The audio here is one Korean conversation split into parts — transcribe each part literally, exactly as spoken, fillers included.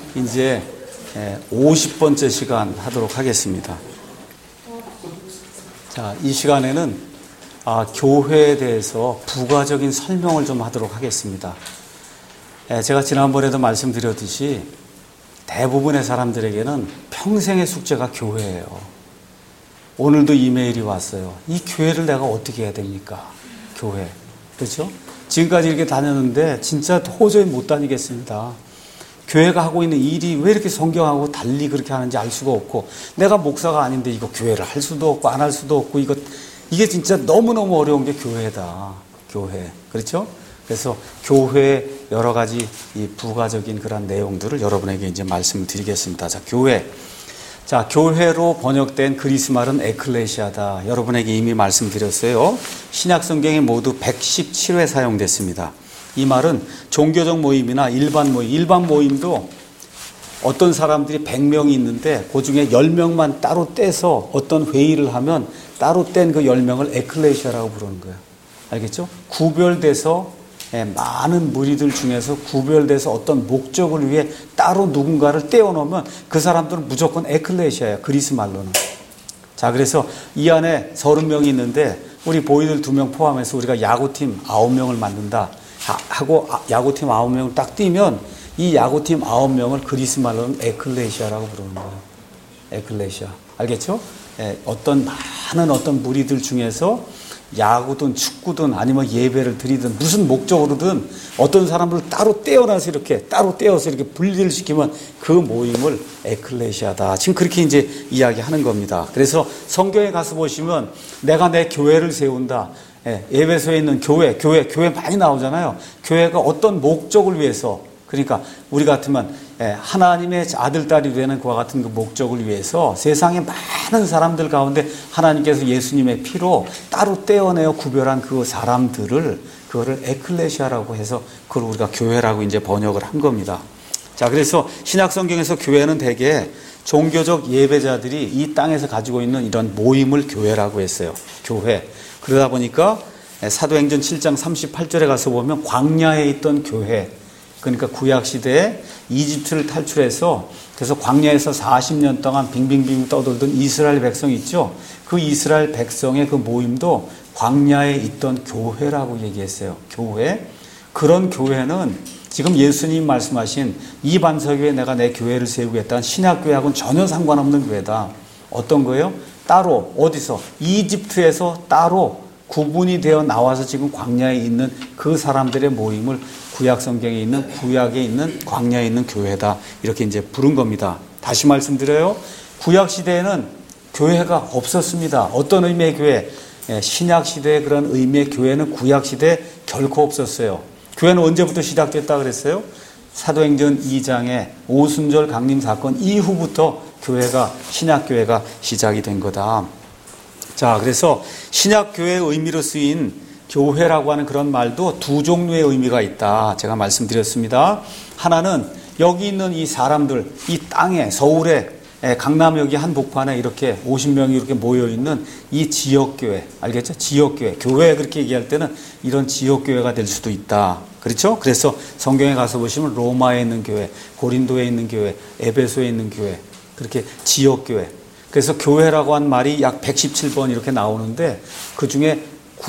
이제 오십 번째 시간 하도록 하겠습니다. 자, 이 시간에는 아, 교회에 대해서 부가적인 설명을 좀 하도록 하겠습니다. 제가 지난번에도 말씀드렸듯이 대부분의 사람들에게는 평생의 숙제가 교회예요. 오늘도 이메일이 왔어요. 이 교회를 내가 어떻게 해야 됩니까? 교회. 그렇죠? 지금까지 이렇게 다녔는데 진짜 도저히 못 다니겠습니다. 교회가 하고 있는 일이 왜 이렇게 성경하고 달리 그렇게 하는지 알 수가 없고, 내가 목사가 아닌데 이거 교회를 할 수도 없고 안 할 수도 없고, 이거 이게 진짜 너무너무 어려운 게 교회다. 교회. 그렇죠? 그래서 교회의 여러 가지 이 부가적인 그런 내용들을 여러분에게 이제 말씀을 드리겠습니다. 자, 교회. 자, 교회로 번역된 그리스 말은 에클레시아다. 여러분에게 이미 말씀드렸어요. 신약 성경에 모두 백십칠 회 사용됐습니다. 이 말은 종교적 모임이나 일반 모임, 일반 모임도 어떤 사람들이 백 명이 있는데 그 중에 열 명만 따로 떼서 어떤 회의를 하면 따로 뗀 그 열 명을 에클레시아라고 부르는 거예요. 알겠죠? 구별돼서 많은 무리들 중에서 구별돼서 어떤 목적을 위해 따로 누군가를 떼어놓으면 그 사람들은 무조건 에클레시아예요. 그리스 말로는. 자, 그래서 이 안에 서른 명이 있는데 우리 보이들 두 명 포함해서 우리가 야구팀 아홉 명을 만든다 하고 야구팀 아홉 명을 딱 띄면 이 야구팀 아홉 명을 그리스 말로는 에클레시아라고 부르는 거예요. 에클레시아. 알겠죠? 예, 어떤 많은 어떤 무리들 중에서 야구든 축구든 아니면 예배를 드리든 무슨 목적으로든 어떤 사람을 따로 떼어놔서 이렇게 따로 떼어서 이렇게 분리를 시키면 그 모임을 에클레시아다. 지금 그렇게 이제 이야기하는 겁니다. 그래서 성경에 가서 보시면 내가 내 교회를 세운다. 예, 예배소에 있는 교회, 교회, 교회 많이 나오잖아요. 교회가 어떤 목적을 위해서, 그러니까 우리 같으면 예, 하나님의 아들, 딸이 되는 그와 같은 그 목적을 위해서 세상의 많은 사람들 가운데 하나님께서 예수님의 피로 따로 떼어내어 구별한 그 사람들을 그거를 에클레시아라고 해서 그걸 우리가 교회라고 이제 번역을 한 겁니다. 자, 그래서 신약 성경에서 교회는 대개 종교적 예배자들이 이 땅에서 가지고 있는 이런 모임을 교회라고 했어요. 교회. 그러다 보니까 사도행전 칠 장 삼십팔 절에 가서 보면 광야에 있던 교회, 그러니까 구약시대에 이집트를 탈출해서 그래서 광야에서 사십 년 동안 빙빙빙 떠돌던 이스라엘 백성 있죠. 그 이스라엘 백성의 그 모임도 광야에 있던 교회라고 얘기했어요. 교회. 그런 교회는 지금 예수님 말씀하신 이 반석 위에 내가 내 교회를 세우겠다는 신약교회하고는 전혀 상관없는 교회다. 어떤 거예요? 따로 어디서? 이집트에서 따로 구분이 되어 나와서 지금 광야에 있는 그 사람들의 모임을 구약 성경에 있는 구약에 있는 광야에 있는 교회다. 이렇게 이제 부른 겁니다. 다시 말씀드려요. 구약 시대에는 교회가 없었습니다. 어떤 의미의 교회? 신약 시대의 그런 의미의 교회는 구약 시대에 결코 없었어요. 교회는 언제부터 시작됐다 그랬어요? 사도행전 이 장의 오순절 강림 사건 이후부터 교회가 신약교회가 시작이 된 거다. 자, 그래서 신약교회의 의미로 쓰인 교회라고 하는 그런 말도 두 종류의 의미가 있다. 제가 말씀드렸습니다. 하나는 여기 있는 이 사람들, 이 땅에 서울에 강남역이 한 복판에 이렇게 오십 명이 이렇게 모여있는 이 지역교회, 알겠죠? 지역교회. 교회 그렇게 얘기할 때는 이런 지역교회가 될 수도 있다. 그렇죠? 그래서 성경에 가서 보시면 로마에 있는 교회, 고린도에 있는 교회, 에베소에 있는 교회, 그렇게 지역교회. 그래서 교회라고 한 말이 약 백십칠 번 이렇게 나오는데 그 중에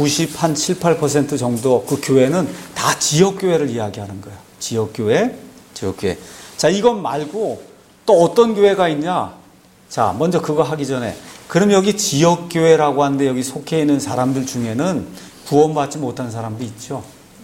구십칠, 팔 퍼센트 정도 그 교회는 다 지역교회를 이야기하는 거예요. 지역교회, 지역교회. 자, 이것 말고 또 어떤 교회가 있냐? 자, 먼저 그거 하기 전에 그럼 여기 지역교회라고 하는데 여기 속해 있는 사람들 중에는 구원받지 못한 사람도 있죠.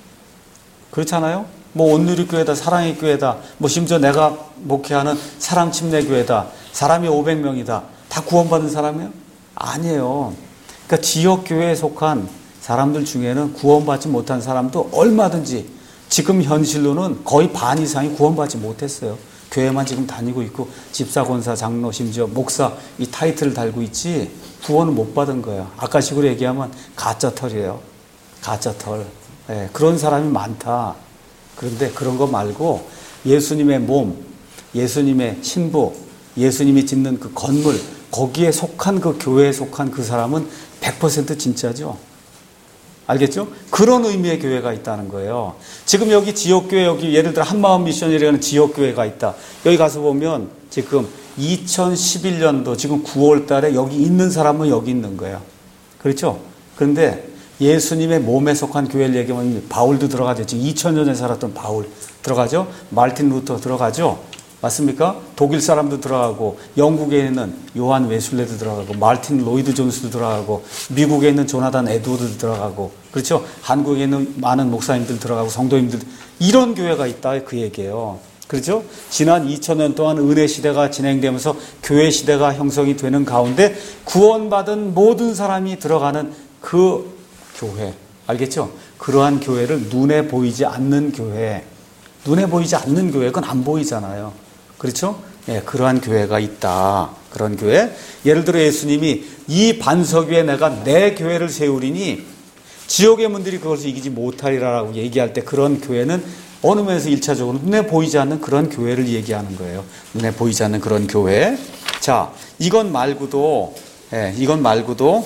그렇잖아요? 뭐 온누리교회다, 사랑의 교회다, 뭐 심지어 내가 목회하는 사랑침례교회다, 사람이 오백 명이다. 다 구원받은 사람이에요? 아니에요. 그러니까 지역교회에 속한 사람들 중에는 구원받지 못한 사람도 얼마든지 지금 현실로는 거의 반 이상이 구원받지 못했어요. 교회만 지금 다니고 있고 집사, 권사, 장로, 심지어 목사 이 타이틀을 달고 있지 구원을 못 받은 거예요. 아까 식으로 얘기하면 가짜 털이에요. 가짜 털. 네, 그런 사람이 많다. 그런데 그런 거 말고 예수님의 몸, 예수님의 신부, 예수님이 짓는 그 건물, 거기에 속한 그 교회에 속한 그 사람은 백 퍼센트 진짜죠. 알겠죠? 그런 의미의 교회가 있다는 거예요. 지금 여기 지역교회, 여기 예를 들어 한마음 미션이라는 지역교회가 있다. 여기 가서 보면 지금 이천십일 년도 지금 구월 달에 여기 있는 사람은 여기 있는 거예요. 그렇죠? 그런데 예수님의 몸에 속한 교회를 얘기하면 바울도 들어가죠. 지금 이천 년에 살았던 바울 들어가죠. 마르틴 루터 들어가죠. 맞습니까? 독일 사람도 들어가고 영국에 있는 요한 웨슬레도 들어가고 마르틴 로이드 존스도 들어가고 미국에 있는 조나단 에드워드도 들어가고 그렇죠? 한국에 있는 많은 목사님들 들어가고 성도님들 이런 교회가 있다 그 얘기예요. 그렇죠? 지난 이천 년 동안 은혜 시대가 진행되면서 교회 시대가 형성이 되는 가운데 구원받은 모든 사람이 들어가는 그 교회 알겠죠? 그러한 교회를 눈에 보이지 않는 교회 눈에 보이지 않는 교회 그건 안 보이잖아요. 그렇죠? 예, 그러한 교회가 있다. 그런 교회. 예를 들어 예수님이 이 반석 위에 내가 내 교회를 세우리니 지옥의 문들이 그것을 이기지 못하리라라고 얘기할 때 그런 교회는 어느 면에서 일차적으로 눈에 보이지 않는 그런 교회를 얘기하는 거예요. 눈에 보이지 않는 그런 교회. 자, 이건 말고도 예, 이건 말고도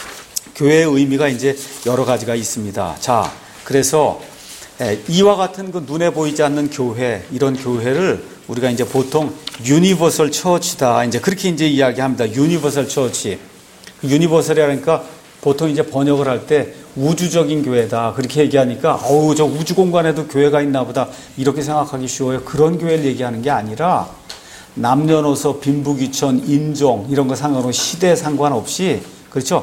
교회의 의미가 이제 여러 가지가 있습니다. 자, 그래서 예, 이와 같은 그 눈에 보이지 않는 교회, 이런 교회를 우리가 이제 보통 유니버설 처치다. 이제 그렇게 이제 이야기합니다. 유니버설 처치. 유니버설이라니까 보통 이제 번역을 할 때 우주적인 교회다. 그렇게 얘기하니까 어우, 저 우주 공간에도 교회가 있나 보다. 이렇게 생각하기 쉬워요. 그런 교회를 얘기하는 게 아니라 남녀노소, 빈부귀천, 인종 이런 거 상관없이 시대 상관없이 그렇죠?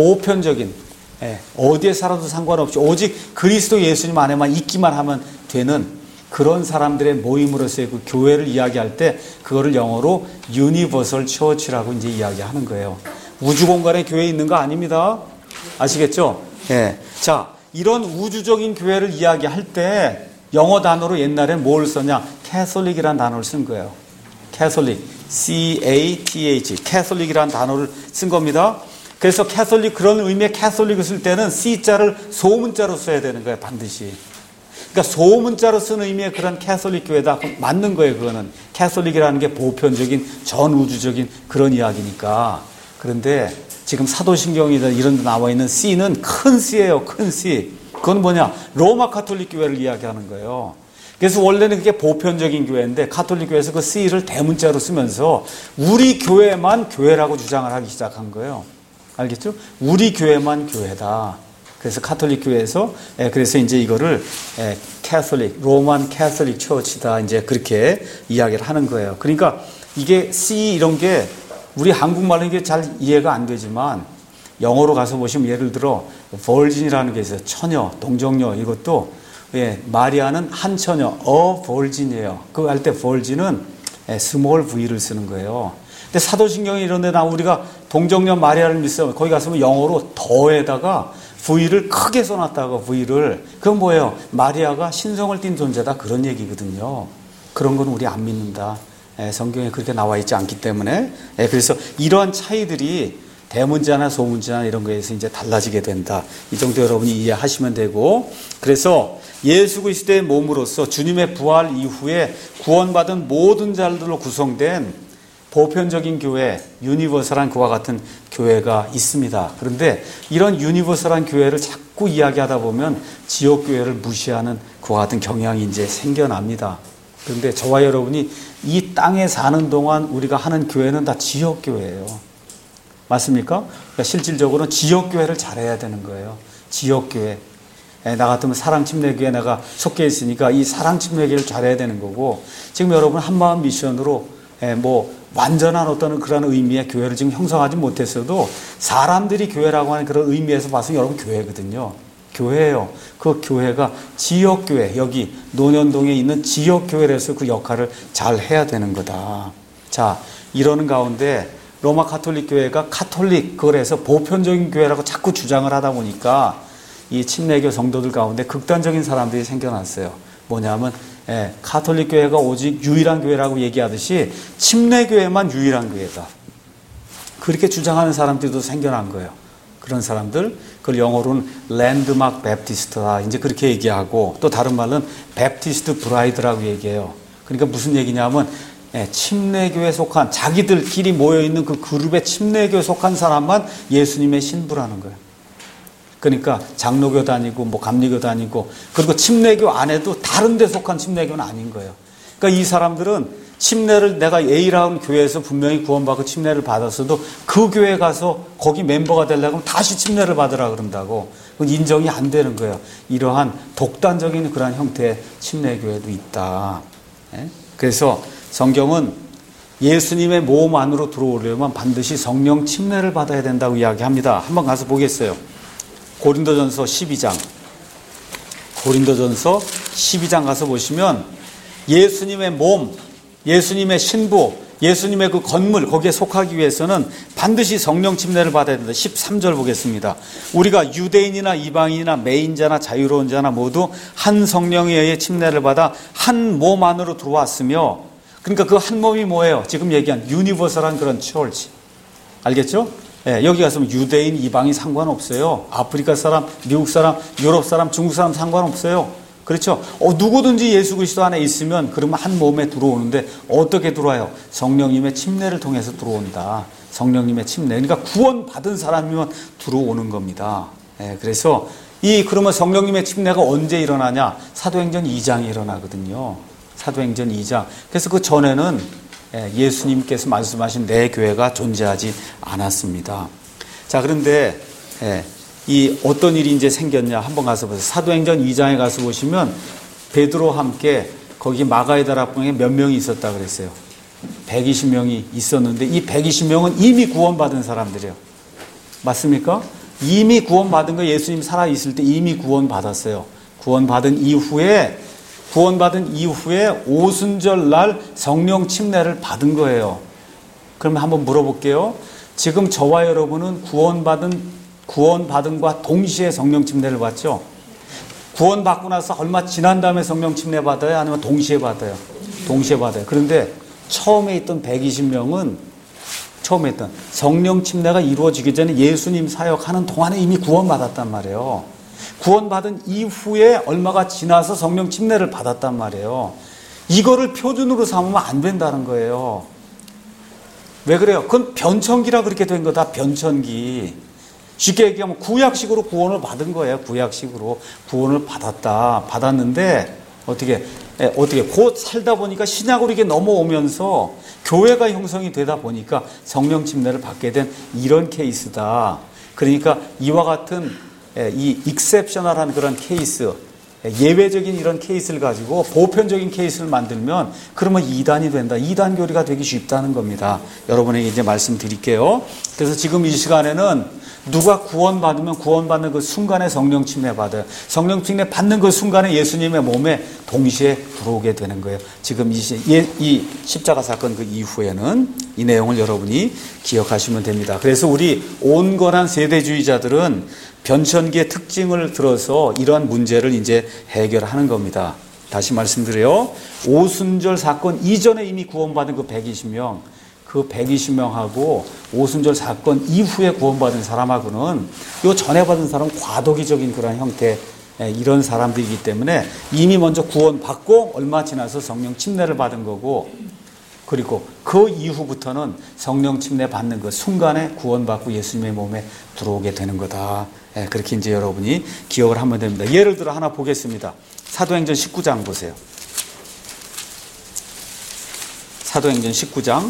보편적인 예, 어디에 살아도 상관없이 오직 그리스도 예수님 안에만 있기만 하면 되는 그런 사람들의 모임으로서의 그 교회를 이야기할 때 그거를 영어로 유니버설 처치라고 이제 이야기하는 거예요. 우주 공간에 교회 있는 거 아닙니다. 아시겠죠? 예. 자, 이런 우주적인 교회를 이야기할 때 영어 단어로 옛날에 뭘 썼냐? 캐톨릭이라는 단어를 쓴 거예요. 캐톨릭, C A T H, 캐톨릭이라는 단어를 쓴 겁니다. 그래서 캐톨릭 그런 의미의 캐톨릭을 쓸 때는 C자를 소문자로 써야 되는 거예요. 반드시. 그러니까 소문자로 쓴 의미의 그런 캐톨릭 교회다. 맞는 거예요. 그거는. 캐톨릭이라는 게 보편적인 전우주적인 그런 이야기니까. 그런데 지금 사도신경이나 이런 데 나와 있는 C는 큰 C예요. 큰 C. 그건 뭐냐? 로마 카톨릭 교회를 이야기하는 거예요. 그래서 원래는 그게 보편적인 교회인데 카톨릭 교회에서 그 C를 대문자로 쓰면서 우리 교회만 교회라고 주장을 하기 시작한 거예요. 알겠죠? 우리 교회만 교회다. 그래서 카톨릭 교회에서 예, 그래서 이제 이거를 예, 캐톨릭, 로만 캐톨릭 처치다. 이제 그렇게 이야기를 하는 거예요. 그러니까 이게 C 이런 게 우리 한국말로 이게 잘 이해가 안 되지만 영어로 가서 보시면 예를 들어 virgin이라는 게 있어요. 처녀, 동정녀 이것도 예, 마리아는 한 처녀, a virgin이에요. 그거 할 때 virgin은 예, small v를 쓰는 거예요. 근데 사도신경에 이런 데 나오면 우리가 동정녀 마리아를 믿어요. 거기 가서면 영어로 더에다가 V를 크게 써놨다가 V를. 그건 뭐예요? 마리아가 신성을 띤 존재다. 그런 얘기거든요. 그런 건 우리 안 믿는다. 예, 성경에 그렇게 나와 있지 않기 때문에. 예, 그래서 이러한 차이들이 대문자나 소문자나 이런 거에서 이제 달라지게 된다. 이 정도 여러분이 이해하시면 되고. 그래서 예수 그리스도의 몸으로서 주님의 부활 이후에 구원받은 모든 자들로 구성된 보편적인 교회, 유니버설한 그와 같은 교회가 있습니다. 그런데 이런 유니버설한 교회를 자꾸 이야기하다 보면 지역교회를 무시하는 그와 같은 경향이 이제 생겨납니다. 그런데 저와 여러분이 이 땅에 사는 동안 우리가 하는 교회는 다 지역교회예요. 맞습니까? 그러니까 실질적으로는 지역교회를 잘해야 되는 거예요. 지역교회. 나 같으면 사랑침례교회 내가 속해 있으니까 이 사랑침례교회를 잘해야 되는 거고 지금 여러분 한마음 미션으로 뭐 완전한 어떤 그런 의미의 교회를 지금 형성하지 못했어도 사람들이 교회라고 하는 그런 의미에서 봐서 여러분 교회거든요. 교회예요. 그 교회가 지역교회, 여기 논현동에 있는 지역교회에서 그 역할을 잘 해야 되는 거다. 자, 이러는 가운데 로마 카톨릭 교회가 카톨릭, 그래서 보편적인 교회라고 자꾸 주장을 하다 보니까 이 침례교 성도들 가운데 극단적인 사람들이 생겨났어요. 뭐냐면 예, 카톨릭 교회가 오직 유일한 교회라고 얘기하듯이 침례교회만 유일한 교회다. 그렇게 주장하는 사람들도 생겨난 거예요. 그런 사람들, 그걸 영어로는 랜드마크 베프티스트다. 이제 그렇게 얘기하고 또 다른 말로는 베프티스트 브라이드라고 얘기해요. 그러니까 무슨 얘기냐면 예, 침례교회에 속한 자기들끼리 모여있는 그 그룹의 침례교회에 속한 사람만 예수님의 신부라는 거예요. 그러니까 장로교 다니고 뭐 감리교 다니고 그리고 침례교 안에도 다른 데 속한 침례교는 아닌 거예요. 그러니까 이 사람들은 침례를 내가 A라는 교회에서 분명히 구원받고 침례를 받았어도 그 교회 가서 거기 멤버가 되려고 하면 다시 침례를 받으라 그런다고. 그건 인정이 안 되는 거예요. 이러한 독단적인 그런 형태의 침례교회도 있다. 그래서 성경은 예수님의 몸 안으로 들어오려면 반드시 성령 침례를 받아야 된다고 이야기합니다. 한번 가서 보겠어요. 고린도전서 십이 장. 고린도전서 십이 장 가서 보시면 예수님의 몸, 예수님의 신부, 예수님의 그 건물, 거기에 속하기 위해서는 반드시 성령 침례를 받아야 된다. 십삼 절 보겠습니다. 우리가 유대인이나 이방인이나 매인자나 자유로운 자나 모두 한 성령에 의해 침례를 받아 한 몸 안으로 들어왔으며, 그러니까 그 한 몸이 뭐예요? 지금 얘기한 유니버설한 그런 처치. 알겠죠? 예, 여기 가서 유대인, 이방인 상관없어요. 아프리카 사람, 미국 사람, 유럽 사람, 중국 사람 상관없어요. 그렇죠? 어, 누구든지 예수 그리스도 안에 있으면 그러면 한 몸에 들어오는데 어떻게 들어와요? 성령님의 침례를 통해서 들어온다. 성령님의 침례. 그러니까 구원 받은 사람이면 들어오는 겁니다. 예, 그래서 이 그러면 성령님의 침례가 언제 일어나냐? 사도행전 이 장에 일어나거든요. 사도행전 이 장. 그래서 그 전에는 예수님께서 말씀하신 내 교회가 존재하지 않았습니다. 자, 그런데 예, 이 어떤 일이 이제 생겼냐 한번 가서 보세요. 사도행전 이 장에 가서 보시면 베드로와 함께 거기 마가의 다락방에 몇 명이 있었다 그랬어요. 백이십 명이 있었는데 이 백이십 명은 이미 구원받은 사람들이에요. 맞습니까? 이미 구원받은 거, 예수님 살아있을 때 이미 구원받았어요. 구원받은 이후에 구원받은 이후에 오순절 날 성령 침례를 받은 거예요. 그러면 한번 물어볼게요. 지금 저와 여러분은 구원받은 구원받은과 동시에 성령 침례를 받죠. 구원받고 나서 얼마 지난 다음에 성령 침례 받아요? 아니면 동시에 받아요? 동시에 받아요. 그런데 처음에 있던 백이십 명은 처음에 있던 성령 침례가 이루어지기 전에 예수님 사역하는 동안에 이미 구원받았단 말이에요. 구원받은 이후에 얼마가 지나서 성령 침례를 받았단 말이에요. 이거를 표준으로 삼으면 안 된다는 거예요. 왜 그래요? 그건 변천기라 그렇게 된 거다. 변천기. 쉽게 얘기하면 구약식으로 구원을 받은 거예요. 구약식으로 구원을 받았다. 받았는데 어떻게 예, 어떻게 곧 살다 보니까 신약으로 이게 넘어오면서 교회가 형성이 되다 보니까 성령 침례를 받게 된 이런 케이스다. 그러니까 이와 같은 예, 이 익셉셔널한 그런 케이스, 예외적인 이런 케이스를 가지고 보편적인 케이스를 만들면 그러면 이단이 된다. 이단 교리가 되기 쉽다는 겁니다. 여러분에게 이제 말씀드릴게요. 그래서 지금 이 시간에는 누가 구원받으면 구원받는 그 순간에 성령 침례 받아요. 성령 침례 받는 그 순간에 예수님의 몸에 동시에 들어오게 되는 거예요. 지금 이, 이 십자가 사건 그 이후에는 이 내용을 여러분이 기억하시면 됩니다. 그래서 우리 온건한 세대주의자들은 변천기의 특징을 들어서 이러한 문제를 이제 해결하는 겁니다. 다시 말씀드려요. 오순절 사건 이전에 이미 구원받은 그 백이십 명, 그 백이십 명하고 오순절 사건 이후에 구원받은 사람하고는 요 전에 받은 사람은 과도기적인 그런 형태 이런 사람들이기 때문에 이미 먼저 구원받고 얼마 지나서 성령 침례를 받은 거고, 그리고 그 이후부터는 성령 침례 받는 그 순간에 구원받고 예수님의 몸에 들어오게 되는 거다. 그렇게 이제 여러분이 기억을 하면 됩니다. 예를 들어 하나 보겠습니다. 사도행전 십구 장 보세요. 사도행전 십구 장.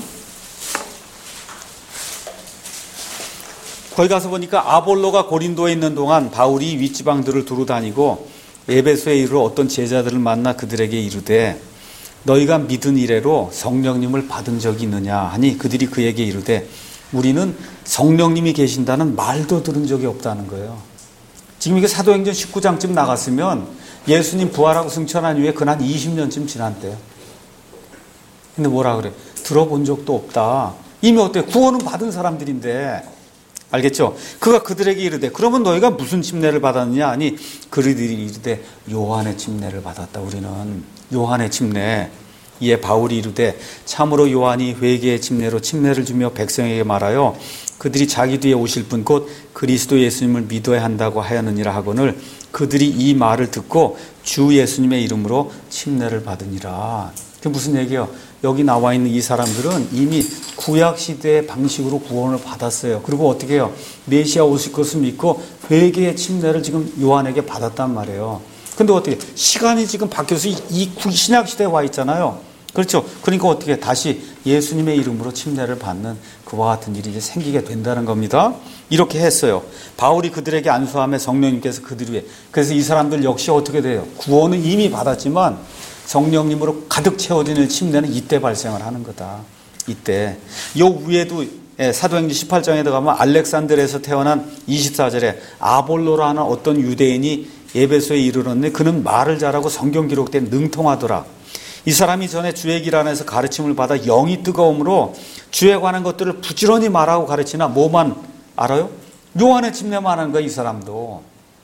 거기 가서 보니까 아볼로가 고린도에 있는 동안 바울이 윗지방들을 두루 다니고 에베소에 이르러 어떤 제자들을 만나 그들에게 이르되 너희가 믿은 이래로 성령님을 받은 적이 있느냐 하니 그들이 그에게 이르되 우리는 성령님이 계신다는 말도 들은 적이 없다는 거예요. 지금 이게 사도행전 십구 장쯤 나갔으면 예수님 부활하고 승천한 이후에 그난 이십 년쯤 지났대요. 근데 뭐라 그래? 들어본 적도 없다. 이미 어때? 구원은 받은 사람들인데. 알겠죠? 그가 그들에게 이르되 그러면 너희가 무슨 침례를 받았느냐 하니 그들이 이르되 요한의 침례를 받았다. 우리는 요한의 침례. 이에 바울이 이르되 참으로 요한이 회개의 침례로 침례를 주며 백성에게 말하여 그들이 자기 뒤에 오실 분 곧 그리스도 예수님을 믿어야 한다고 하였느니라 하거늘 그들이 이 말을 듣고 주 예수님의 이름으로 침례를 받으니라. 그게 무슨 얘기예요? 여기 나와 있는 이 사람들은 이미 구약시대의 방식으로 구원을 받았어요. 그리고 어떻게 해요? 메시아 오실 것을 믿고 회개의 침례를 지금 요한에게 받았단 말이에요. 근데 어떻게 시간이 지금 바뀌어서 이 신약 시대에 와 있잖아요. 그렇죠. 그러니까 어떻게 다시 예수님의 이름으로 침례를 받는 그와 같은 일이 이제 생기게 된다는 겁니다. 이렇게 했어요. 바울이 그들에게 안수하며 성령님께서 그들 위에. 그래서 이 사람들 역시 어떻게 돼요? 구원은 이미 받았지만 성령님으로 가득 채워지는 침례는 이때 발생을 하는 거다. 이때. 요 위에도 사도행전 십팔 장에 들어가면 알렉산드르에서 태어난 이십사 절에 아볼로라는 어떤 유대인이 에베소에 이르렀는데 그는 말을 잘하고 성경 기록된 능통하더라. 이 사람이 전에 주의 길 안에서 가르침을 받아 영이 뜨거움으로 주에 관한 것들을 부지런히 말하고 가르치나 뭐만 알아요? 요한의 침례만 하는 거야, 이 사람도.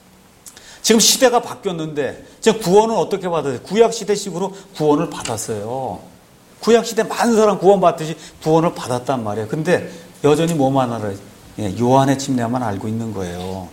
지금 시대가 바뀌었는데 지금 구원은 어떻게 받았어요? 구약시대식으로 구원을 받았어요. 구약시대 많은 사람 구원받듯이 구원을 받았단 말이에요. 근데 여전히 뭐만 알아요? 요한의 침례만 알고 있는 거예요.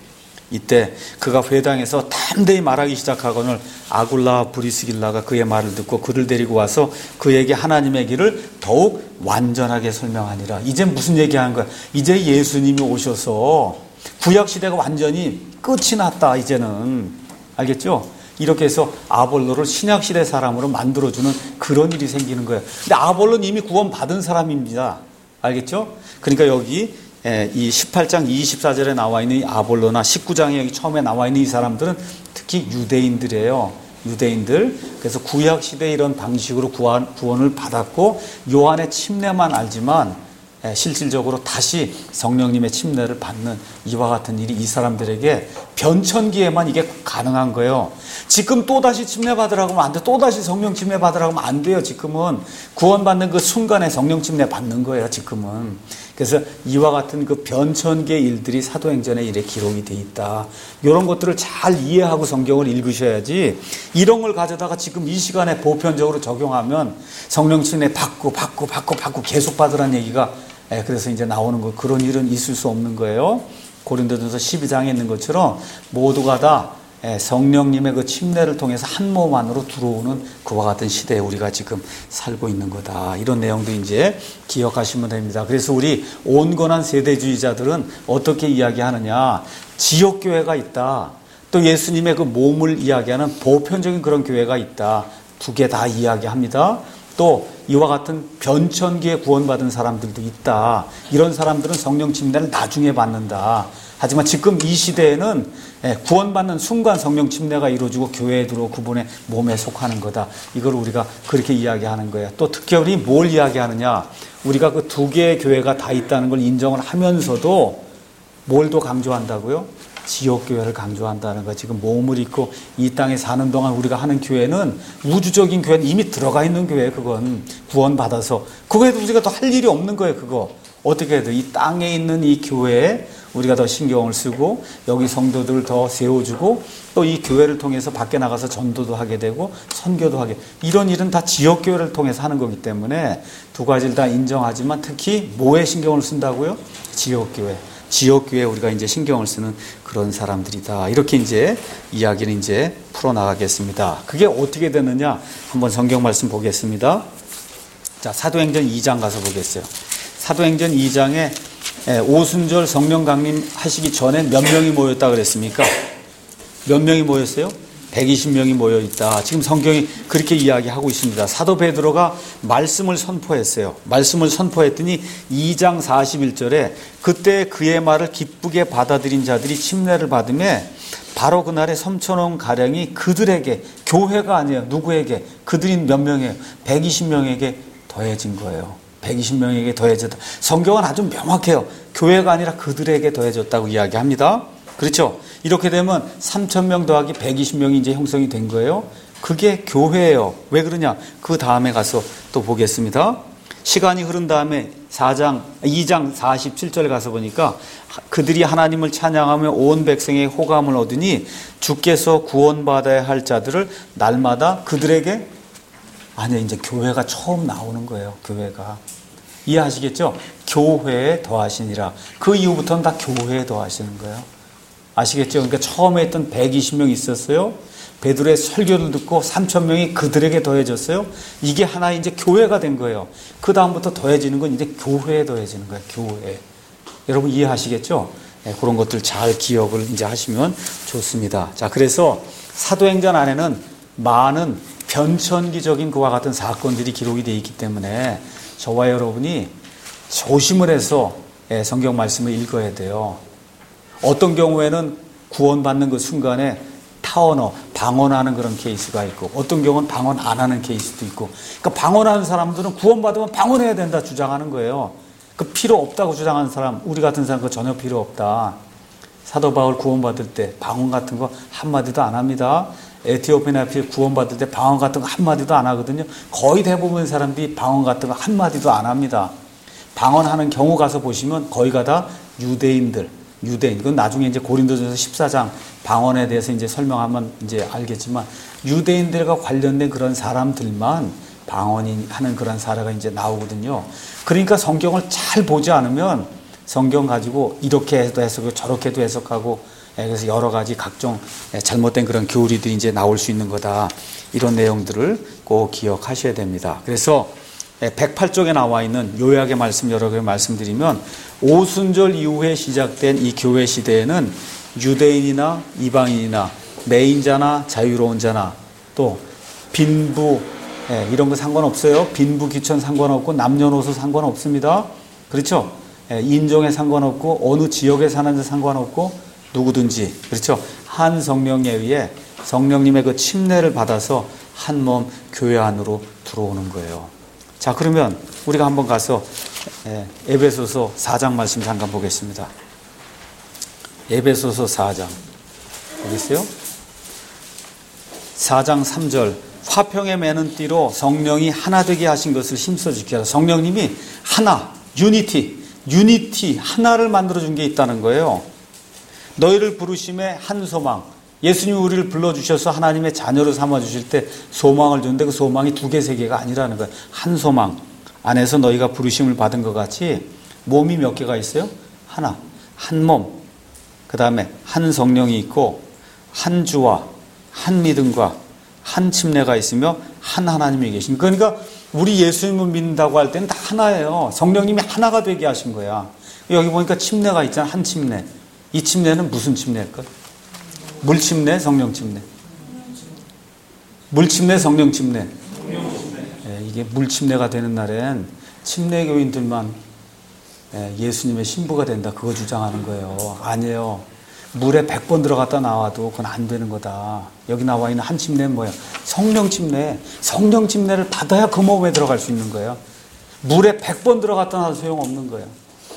이때 그가 회당에서 담대히 말하기 시작하거늘 아굴라와 브리스길라가 그의 말을 듣고 그를 데리고 와서 그에게 하나님의 길을 더욱 완전하게 설명하니라. 이제 무슨 얘기하는 거야? 이제 예수님이 오셔서 구약시대가 완전히 끝이 났다. 이제는. 알겠죠? 이렇게 해서 아볼로를 신약시대 사람으로 만들어주는 그런 일이 생기는 거예요. 근데 아볼로는 이미 구원받은 사람입니다. 알겠죠? 그러니까 여기 이 십팔 장 이십사 절에 나와 있는 이 아볼로나 십구 장에 여기 처음에 나와 있는 이 사람들은 특히 유대인들이에요. 유대인들. 그래서 구약시대 이런 방식으로 구원, 구원을 받았고 요한의 침례만 알지만 실질적으로 다시 성령님의 침례를 받는 이와 같은 일이 이 사람들에게 변천기에만 이게 가능한 거예요. 지금 또다시 침례 받으라고 하면 안 돼. 또다시 성령 침례 받으라고 하면 안 돼요. 지금은 구원받는 그 순간에 성령 침례 받는 거예요. 지금은. 그래서 이와 같은 그 변천기의 일들이 사도행전에 이렇게 기록이 돼 있다. 이런 것들을 잘 이해하고 성경을 읽으셔야지 이런 걸 가져다가 지금 이 시간에 보편적으로 적용하면 성령 침례 받고 받고 받고 받고 계속 받으라는 얘기가 그래서 이제 나오는 거 그런 일은 있을 수 없는 거예요. 고린도전서 십이 장에 있는 것처럼 모두가 다 성령님의 그 침례를 통해서 한 몸 안으로 들어오는 그와 같은 시대에 우리가 지금 살고 있는 거다. 이런 내용도 이제 기억하시면 됩니다. 그래서 우리 온건한 세대주의자들은 어떻게 이야기하느냐. 지역교회가 있다. 또 예수님의 그 몸을 이야기하는 보편적인 그런 교회가 있다. 두 개 다 이야기합니다. 또 이와 같은 변천기에 구원받은 사람들도 있다. 이런 사람들은 성령 침례를 나중에 받는다. 하지만 지금 이 시대에는 구원받는 순간 성령 침례가 이루어지고 교회에 들어오고 그분의 몸에 속하는 거다. 이걸 우리가 그렇게 이야기하는 거예요. 또 특별히 뭘 이야기하느냐. 우리가 그 두 개의 교회가 다 있다는 걸 인정을 하면서도 뭘 더 강조한다고요? 지역교회를 강조한다는 거. 지금 몸을 입고 이 땅에 사는 동안 우리가 하는 교회는 우주적인 교회는 이미 들어가 있는 교회예요. 그건 구원받아서. 그거에도 우리가 더 할 일이 없는 거예요. 그거. 어떻게 해도 이 땅에 있는 이 교회에 우리가 더 신경을 쓰고 여기 성도들을 더 세워주고 또 이 교회를 통해서 밖에 나가서 전도도 하게 되고 선교도 하게 이런 일은 다 지역교회를 통해서 하는 거기 때문에 두 가지를 다 인정하지만 특히 뭐에 신경을 쓴다고요? 지역교회. 지역교회에 우리가 이제 신경을 쓰는 그런 사람들이다. 이렇게 이제 이야기를 이제 풀어나가겠습니다. 그게 어떻게 되느냐? 한번 성경 말씀 보겠습니다. 자, 사도행전 이 장 가서 보겠어요. 사도행전 이 장에 오순절 성령 강림 하시기 전에 몇 명이 모였다 그랬습니까? 몇 명이 모였어요? 백이십 명이 모여 있다. 지금 성경이 그렇게 이야기하고 있습니다. 사도 베드로가 말씀을 선포했어요. 말씀을 선포했더니 이 장 사십일 절에 그때 그의 말을 기쁘게 받아들인 자들이 침례를 받음에 바로 그날에 삼천 가량이 그들에게, 교회가 아니에요. 누구에게? 그들이 몇 명이에요? 백이십 명에게 더해진 거예요. 백이십 명에게 더해졌다. 성경은 아주 명확해요. 교회가 아니라 그들에게 더해졌다고 이야기합니다. 그렇죠? 이렇게 되면 삼천 명 더하기 백이십 명이 이제 형성이 된 거예요. 그게 교회예요. 왜 그러냐? 그 다음에 가서 또 보겠습니다. 시간이 흐른 다음에 사 장, 이 장 사십칠 절에 가서 보니까 그들이 하나님을 찬양하며 온 백성의 호감을 얻으니 주께서 구원받아야 할 자들을 날마다 그들에게 아니 이제 교회가 처음 나오는 거예요. 교회가. 이해하시겠죠? 교회에 더하시니라. 그 이후부터는 다 교회에 더하시는 거예요. 아시겠죠? 그러니까 처음에 했던 백이십 명이 있었어요. 베드로의 설교를 듣고 삼천 명이 그들에게 더해졌어요. 이게 하나 이제 교회가 된 거예요. 그 다음부터 더해지는 건 이제 교회에 더해지는 거예요. 교회. 여러분 이해하시겠죠? 그런 것들 잘 기억을 이제 하시면 좋습니다. 자, 그래서 사도행전 안에는 많은 변천기적인 그와 같은 사건들이 기록이 되어 있기 때문에 저와 여러분이 조심을 해서 성경 말씀을 읽어야 돼요. 어떤 경우에는 구원받는 그 순간에 타원어, 방언하는 그런 케이스가 있고, 어떤 경우는 방언 안 하는 케이스도 있고, 그러니까 방언하는 사람들은 구원받으면 방언해야 된다 주장하는 거예요. 그 필요 없다고 주장하는 사람, 우리 같은 사람 그 전혀 필요 없다. 사도 바울 구원받을 때 방언 같은 거 한마디도 안 합니다. 에티오피아 구원받을 때 방언 같은 거 한마디도 안 하거든요. 거의 대부분 사람들이 방언 같은 거 한마디도 안 합니다. 방언하는 경우 가서 보시면 거의가 다 유대인들, 유대인. 그건 나중에 이제 고린도전서 십사 장 방언에 대해서 이제 설명하면 이제 알겠지만 유대인들과 관련된 그런 사람들만 방언이 하는 그런 사례가 이제 나오거든요. 그러니까 성경을 잘 보지 않으면 성경 가지고 이렇게 해도 해석하고 저렇게도 해석하고 그래서 여러 가지 각종 잘못된 그런 교리들이 이제 나올 수 있는 거다. 이런 내용들을 꼭 기억하셔야 됩니다. 그래서 백팔 쪽에 나와 있는 요약의 말씀 여러 개 말씀드리면 오순절 이후에 시작된 이 교회 시대에는 유대인이나 이방인이나 매인자나 자유로운 자나 또 빈부 이런 거 상관없어요. 빈부 귀천 상관없고 남녀노소 상관없습니다. 그렇죠? 인종에 상관없고 어느 지역에 사는지 상관없고 누구든지 그렇죠? 한 성령에 의해 성령님의 그 침례를 받아서 한 몸 교회 안으로 들어오는 거예요. 자, 그러면 우리가 한번 가서 에베소서 사 장 말씀 잠깐 보겠습니다. 에베소서 사 장 보겠어요? 사 장 삼 절 화평에 매는 띠로 성령이 하나 되게 하신 것을 힘써 지켜라. 성령님이 하나, 유니티, 유니티 하나를 만들어준 게 있다는 거예요. 너희를 부르심에 한 소망. 예수님이 우리를 불러주셔서 하나님의 자녀로 삼아주실 때 소망을 줬는데 그 소망이 두 개, 세 개가 아니라는 거예요. 한 소망 안에서 너희가 부르심을 받은 것 같이 몸이 몇 개가 있어요? 하나. 한 몸. 그 다음에 한 성령이 있고 한 주와 한 믿음과 한 침례가 있으며 한 하나님이 계신. 그러니까 우리 예수님을 믿는다고 할 때는 다 하나예요. 성령님이 하나가 되게 하신 거야. 여기 보니까 침례가 있잖아. 한 침례. 이 침례는 무슨 침례일까? 물 침례, 성령 침례. 물 침례, 성령 침례. 예, 이게 물 침례가 되는 날엔 침례교인들만 예, 예수님의 신부가 된다. 그거 주장하는 거예요. 아니에요. 물에 백 번 들어갔다 나와도 그건 안 되는 거다. 여기 나와 있는 한 침례는 뭐예요? 성령 침례. 성령 침례를 받아야 그 몸에 들어갈 수 있는 거예요. 물에 백 번 들어갔다 나와도 소용없는 거예요.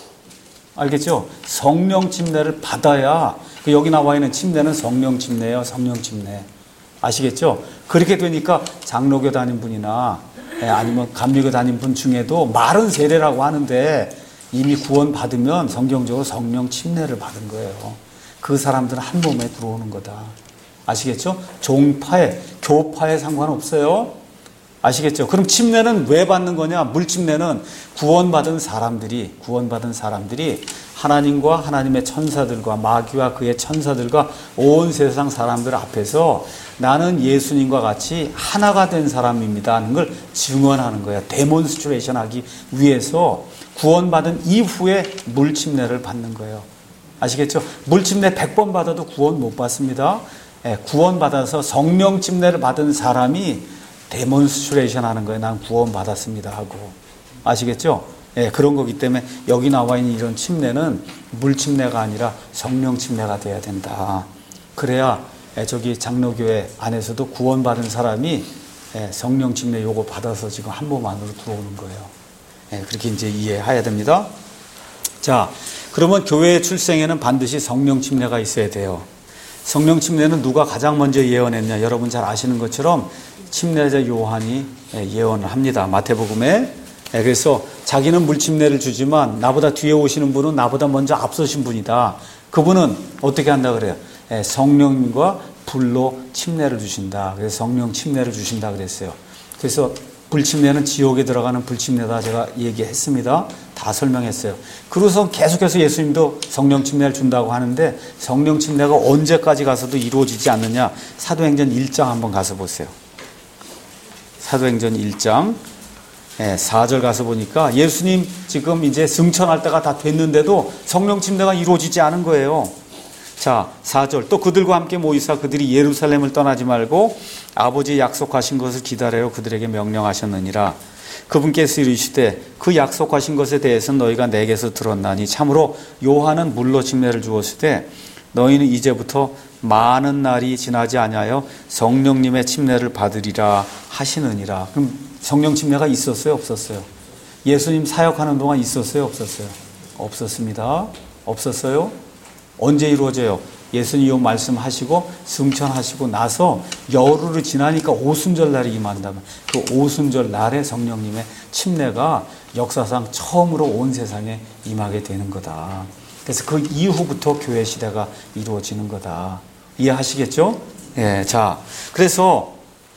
알겠죠? 성령 침례를 받아야 여기 나와 있는 침례는 성령 침례예요. 성령 침례. 아시겠죠? 그렇게 되니까 장로교 다닌 분이나 아니면 감리교 다닌 분 중에도 말은 세례라고 하는데 이미 구원 받으면 성경적으로 성령 침례를 받은 거예요. 그 사람들은 한 몸에 들어오는 거다. 아시겠죠? 종파에, 교파에 상관없어요. 아시겠죠? 그럼 침례는 왜 받는 거냐? 물 침례는 구원받은 사람들이, 구원받은 사람들이 하나님과 하나님의 천사들과 마귀와 그의 천사들과 온 세상 사람들 앞에서 나는 예수님과 같이 하나가 된 사람입니다 하는 걸 증언하는 거야. 데몬스트레이션 하기 위해서 구원받은 이후에 물 침례를 받는 거예요. 아시겠죠? 물 침례 백 번 받아도 구원 못 받습니다. 예, 구원 받아서 성령 침례를 받은 사람이 데몬스트레이션 하는 거예요. 난 구원 받았습니다 하고. 아시겠죠? 예, 그런 거기 때문에 여기 나와 있는 이런 침례는 물 침례가 아니라 성령 침례가 돼야 된다. 그래야 예, 저기 장로교회 안에서도 구원받은 사람이 예, 성령 침례 요거 받아서 지금 한 몸 안으로 들어오는 거예요. 예, 그렇게 이제 이해해야 됩니다. 자, 그러면 교회의 출생에는 반드시 성령 침례가 있어야 돼요. 성령 침례는 누가 가장 먼저 예언했냐? 여러분 잘 아시는 것처럼 침례자 요한이 예언을 합니다. 마태복음에. 그래서 자기는 물 침례를 주지만 나보다 뒤에 오시는 분은 나보다 먼저 앞서신 분이다. 그분은 어떻게 한다 그래요? 성령님과 불로 침례를 주신다. 그래서 성령 침례를 주신다 그랬어요. 그래서 불침례는 지옥에 들어가는 불침례다 제가 얘기했습니다. 다 설명했어요. 그래서 계속해서 예수님도 성령 침례를 준다고 하는데 성령 침례가 언제까지 가서도 이루어지지 않느냐. 사도행전 일 장 한번 가서 보세요. 사도행전 일 장 사 절 가서 보니까 예수님 지금 이제 승천할 때가 다 됐는데도 성령 침례가 이루어지지 않은 거예요. 자, 사 절. 또 그들과 함께 모이사 그들이 예루살렘을 떠나지 말고 아버지 약속하신 것을 기다려 그들에게 명령하셨느니라. 그분께서 이르시되 그 약속하신 것에 대해서는 너희가 내게서 들었나니 참으로 요한은 물로 침례를 주었을 때 너희는 이제부터 많은 날이 지나지 아니하여 성령님의 침례를 받으리라 하시느니라. 그럼 성령 침례가 있었어요, 없었어요? 예수님 사역하는 동안 있었어요, 없었어요? 없었습니다. 없었어요? 언제 이루어져요? 예수님 이 말씀하시고 승천하시고 나서 열흘이 지나니까 오순절 날이 임한다면 그 오순절 날에 성령님의 침례가 역사상 처음으로 온 세상에 임하게 되는 거다. 그래서 그 이후부터 교회 시대가 이루어지는 거다. 이해하시겠죠? 예, 자, 그래서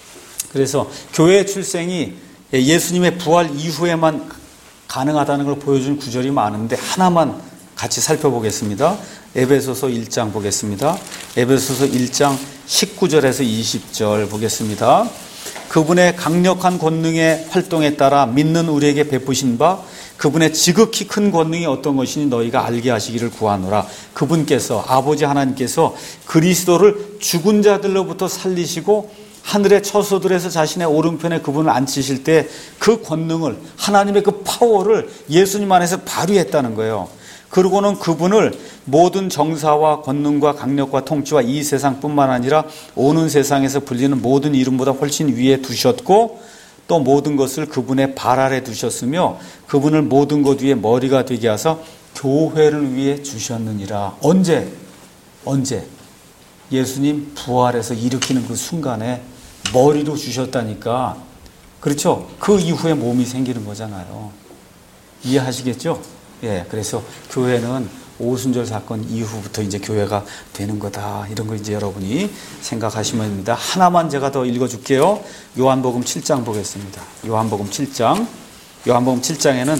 그래서 교회 출생이 예수님의 부활 이후에만 가능하다는 걸 보여주는 구절이 많은데 하나만 같이 살펴보겠습니다. 에베소서 일 장 보겠습니다. 에베소서 일 장 십구 절에서 이십 절 보겠습니다. 그분의 강력한 권능의 활동에 따라 믿는 우리에게 베푸신 바 그분의 지극히 큰 권능이 어떤 것이니 너희가 알게 하시기를 구하노라. 그분께서 아버지 하나님께서 그리스도를 죽은 자들로부터 살리시고 하늘의 처소들에서 자신의 오른편에 그분을 앉히실 때 그 권능을 하나님의 그 파워를 예수님 안에서 발휘했다는 거예요. 그리고는 그분을 모든 정사와 권능과 강력과 통치와 이 세상뿐만 아니라 오는 세상에서 불리는 모든 이름보다 훨씬 위에 두셨고 또 모든 것을 그분의 발 아래 두셨으며 그분을 모든 것 위에 머리가 되게 하사 교회를 위해 주셨느니라. 언제? 언제? 예수님 부활해서 일으키는 그 순간에 머리로 주셨다니까. 그렇죠? 그 이후에 몸이 생기는 거잖아요. 이해하시겠죠? 예, 그래서 교회는 오순절 사건 이후부터 이제 교회가 되는 거다. 이런 거 이제 여러분이 생각하시면 됩니다. 하나만 제가 더 읽어줄게요. 요한복음 칠 장 보겠습니다. 요한복음 칠 장. 요한복음 칠 장에는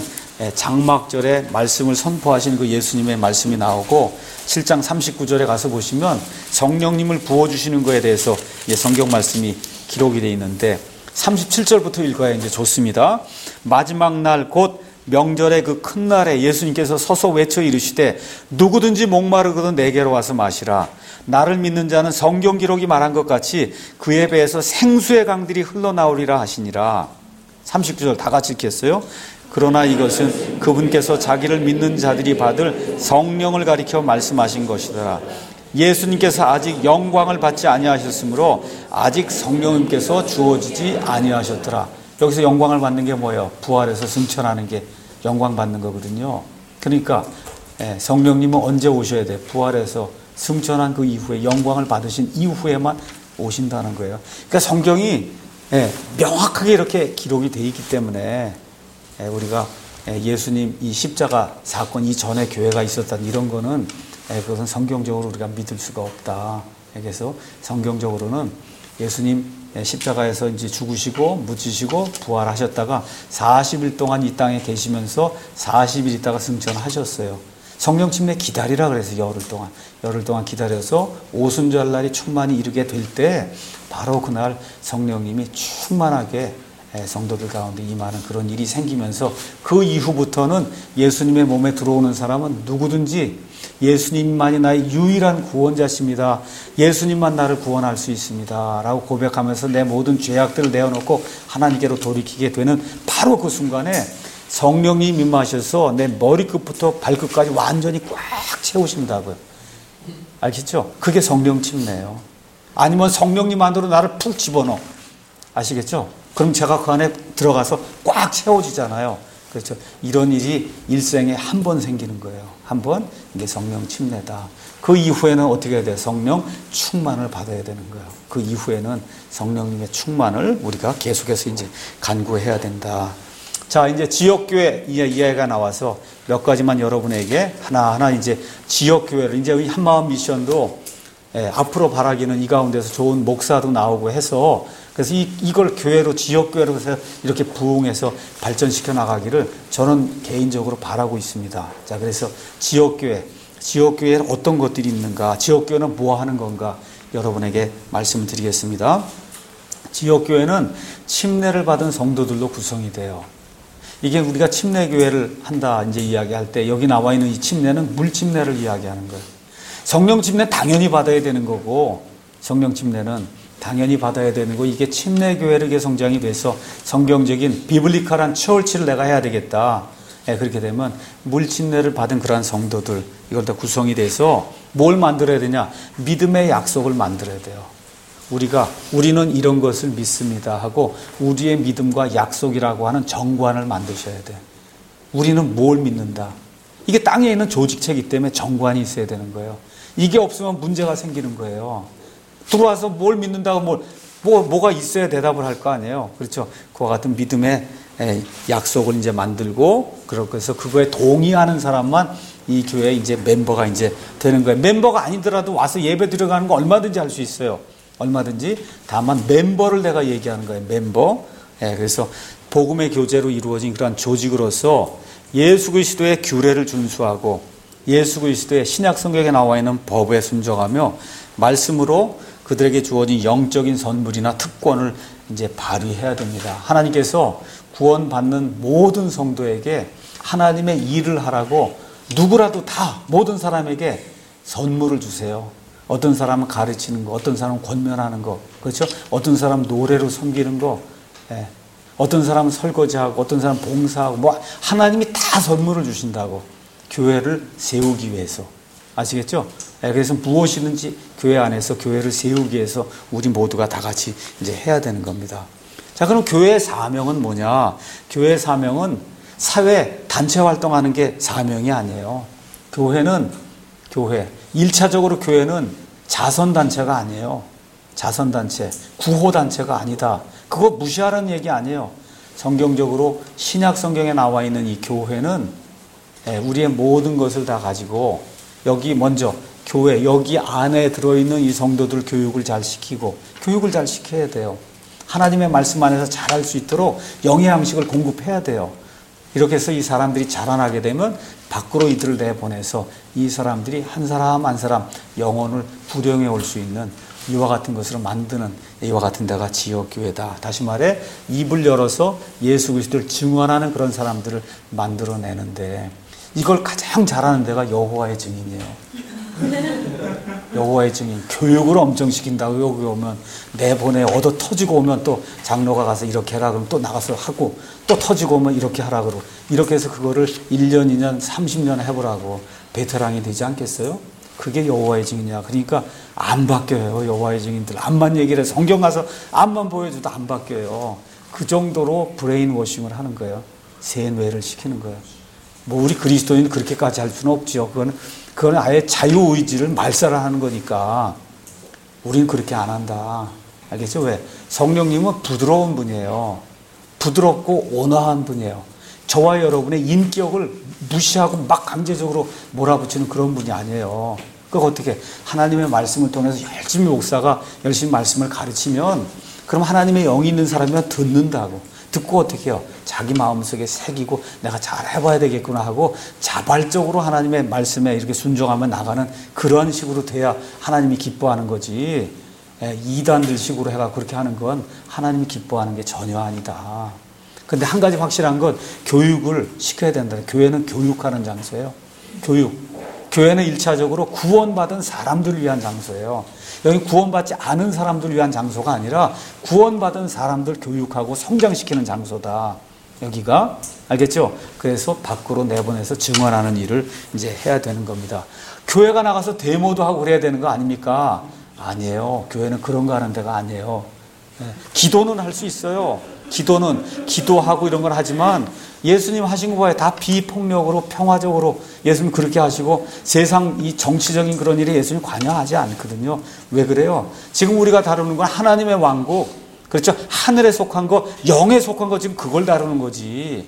장막절에 말씀을 선포하신 그 예수님의 말씀이 나오고 칠 장 삼십구 절에 가서 보시면 성령님을 부어주시는 거에 대해서 성경 말씀이 기록이 되어 있는데 삼십칠 절부터 읽어야 이제 좋습니다. 마지막 날 곧 명절의 그 큰 날에 예수님께서 서서 외쳐 이르시되 누구든지 목마르거든 내게로 와서 마시라. 나를 믿는 자는 성경 기록이 말한 것 같이 그의 배에서 생수의 강들이 흘러나오리라 하시니라. 삼십구 절 다 같이 읽겠어요? 그러나 이것은 그분께서 자기를 믿는 자들이 받을 성령을 가리켜 말씀하신 것이더라. 예수님께서 아직 영광을 받지 아니하셨으므로 아직 성령님께서 주어지지 아니하셨더라. 여기서 영광을 받는 게 뭐예요? 부활해서 승천하는 게 영광 받는 거거든요. 그러니까 성령님은 언제 오셔야 돼? 부활해서 승천한 그 이후에 영광을 받으신 이후에만 오신다는 거예요. 그러니까 성경이 명확하게 이렇게 기록이 돼 있기 때문에 우리가 예수님 이 십자가 사건 이전에 교회가 있었다는 이런 거는 그것은 성경적으로 우리가 믿을 수가 없다. 그래서 성경적으로는 예수님 십자가에서 이제 죽으시고 묻히시고 부활하셨다가 사십 일 동안 이 땅에 계시면서 사십 일 있다가 승천하셨어요. 성령 침례 기다리라 그래서 열흘 동안 열흘 동안 기다려서 오순절 날이 충만히 이르게 될 때 바로 그날 성령님이 충만하게 성도들 가운데 임하는 그런 일이 생기면서 그 이후부터는 예수님의 몸에 들어오는 사람은 누구든지 예수님만이 나의 유일한 구원자십니다. 예수님만 나를 구원할 수 있습니다. 라고 고백하면서 내 모든 죄악들을 내어놓고 하나님께로 돌이키게 되는 바로 그 순간에 성령님이 임하셔서 내 머리끝부터 발끝까지 완전히 꽉 채우신다고요. 알겠죠? 그게 성령 침례예요. 아니면 성령님 안으로 나를 푹 집어넣어. 아시겠죠? 그럼 제가 그 안에 들어가서 꽉 채워지잖아요. 그렇죠. 이런 일이 일생에 한 번 생기는 거예요. 한 번, 이게 성령 침례다. 그 이후에는 어떻게 해야 돼요? 성령 충만을 받아야 되는 거예요. 그 이후에는 성령님의 충만을 우리가 계속해서 이제 간구해야 된다. 자, 이제 지역교회 이야기가 나와서 몇 가지만 여러분에게 하나하나 이제 지역교회를, 이제 우리 한마음 미션도 예, 앞으로 바라기는 이 가운데서 좋은 목사도 나오고 해서 그래서 이, 이걸 교회로, 지역교회로 해서 이렇게 부흥해서 발전시켜 나가기를 저는 개인적으로 바라고 있습니다. 자, 그래서 지역교회, 지역교회는 어떤 것들이 있는가, 지역교회는 뭐 하는 건가, 여러분에게 말씀을 드리겠습니다. 지역교회는 침례를 받은 성도들로 구성이 돼요. 이게 우리가 침례교회를 한다 이제 이야기할 때 여기 나와 있는 이 침례는 물 침례를 이야기하는 거예요. 성령 침례 당연히 받아야 되는 거고, 성령 침례는 당연히 받아야 되는 거, 이게 침례교회를 성장이 돼서 성경적인 비블리컬한 처치를 내가 해야 되겠다. 예, 그렇게 되면 물 침례를 받은 그러한 성도들, 이걸 다 구성이 돼서 뭘 만들어야 되냐? 믿음의 약속을 만들어야 돼요. 우리가 우리는 이런 것을 믿습니다 하고 우리의 믿음과 약속이라고 하는 정관을 만드셔야 돼. 우리는 뭘 믿는다. 이게 땅에 있는 조직체이기 때문에 정관이 있어야 되는 거예요. 이게 없으면 문제가 생기는 거예요. 들어와서 뭘 믿는다고 뭘, 뭐, 뭐가 있어야 대답을 할 거 아니에요. 그렇죠. 그와 같은 믿음의 약속을 이제 만들고, 그래서 그거에 동의하는 사람만 이 교회에 이제 멤버가 이제 되는 거예요. 멤버가 아니더라도 와서 예배 들어가는 거 얼마든지 할 수 있어요. 얼마든지. 다만 멤버를 내가 얘기하는 거예요. 멤버. 예, 그래서 복음의 교제로 이루어진 그러한 조직으로서 예수 그리스도의 규례를 준수하고 예수 그리스도의 신약 성경에 나와 있는 법에 순종하며 말씀으로 그들에게 주어진 영적인 선물이나 특권을 이제 발휘해야 됩니다. 하나님께서 구원받는 모든 성도에게 하나님의 일을 하라고 누구라도 다 모든 사람에게 선물을 주세요. 어떤 사람은 가르치는 거, 어떤 사람은 권면하는 거, 그렇죠? 어떤 사람은 노래로 섬기는 거, 예. 어떤 사람은 설거지하고, 어떤 사람은 봉사하고, 뭐 하나님이 다 선물을 주신다고. 교회를 세우기 위해서. 아시겠죠? 예, 그래서 무엇이든지 교회 안에서 교회를 세우기 위해서 우리 모두가 다 같이 이제 해야 되는 겁니다. 자, 그럼 교회의 사명은 뭐냐? 교회의 사명은 사회 단체 활동하는 게 사명이 아니에요. 교회는 교회. 일차적으로 교회는 자선단체가 아니에요. 자선단체, 구호단체가 아니다. 그거 무시하라는 얘기 아니에요. 성경적으로 신약 성경에 나와 있는 이 교회는 우리의 모든 것을 다 가지고 여기 먼저 교회, 여기 안에 들어있는 이 성도들 교육을 잘 시키고 교육을 잘 시켜야 돼요. 하나님의 말씀 안에서 잘할 수 있도록 영의 양식을 공급해야 돼요. 이렇게 해서 이 사람들이 자라나게 되면 밖으로 이들을 내보내서 이 사람들이 한 사람 한 사람 영혼을 구령해 올 수 있는 이와 같은 것으로 만드는 이와 같은 데가 지역교회다. 다시 말해 입을 열어서 예수 그리스도를 증언하는 그런 사람들을 만들어내는데 이걸 가장 잘하는 데가 여호와의 증인이에요. 여호와의 증인. 교육을 엄청 시킨다고 여기 오면 내보내 얻어 터지고 오면 또 장로가 가서 이렇게 하라 그러면 또 나가서 하고 또 터지고 오면 이렇게 하라 그러고 이렇게 해서 그거를 일 년, 이 년, 삼십 년 해보라고 베테랑이 되지 않겠어요? 그게 여호와의 증인이야. 그러니까 안 바뀌어요. 여호와의 증인들. 암만 얘기를 해서 성경 가서 암만 보여줘도 안 바뀌어요. 그 정도로 브레인 워싱을 하는 거예요. 세뇌를 시키는 거예요. 뭐 우리 그리스도인은 그렇게까지 할 수는 없죠. 그건 그건 아예 자유의지를 말살하는 거니까 우리는 그렇게 안 한다. 알겠죠? 왜? 성령님은 부드러운 분이에요. 부드럽고 온화한 분이에요. 저와 여러분의 인격을 무시하고 막 강제적으로 몰아붙이는 그런 분이 아니에요. 그거 어떻게 하나님의 말씀을 통해서 열심히 목사가 열심히 말씀을 가르치면 그럼 하나님의 영이 있는 사람이면 듣는다고. 듣고 어떻게 해요? 자기 마음속에 새기고 내가 잘 해봐야 되겠구나 하고 자발적으로 하나님의 말씀에 이렇게 순종하며 나가는 그런 식으로 돼야 하나님이 기뻐하는 거지. 이단들 식으로 해가 그렇게 하는 건 하나님이 기뻐하는 게 전혀 아니다. 근데 한 가지 확실한 건 교육을 시켜야 된다. 교회는 교육하는 장소예요. 교육. 교회는 일차적으로 구원받은 사람들을 위한 장소예요. 여기 구원받지 않은 사람들을 위한 장소가 아니라 구원받은 사람들 교육하고 성장시키는 장소다. 여기가. 알겠죠? 그래서 밖으로 내보내서 증언하는 일을 이제 해야 되는 겁니다. 교회가 나가서 데모도 하고 그래야 되는 거 아닙니까? 아니에요. 교회는 그런 거 하는 데가 아니에요. 기도는 할 수 있어요. 기도는 기도하고 이런 걸 하지만 예수님 하신 거 봐요. 다 비폭력으로 평화적으로 예수님 그렇게 하시고 세상 이 정치적인 그런 일에 예수님 관여하지 않거든요. 왜 그래요? 지금 우리가 다루는 건 하나님의 왕국, 그렇죠? 하늘에 속한 거, 영에 속한 거 지금 그걸 다루는 거지.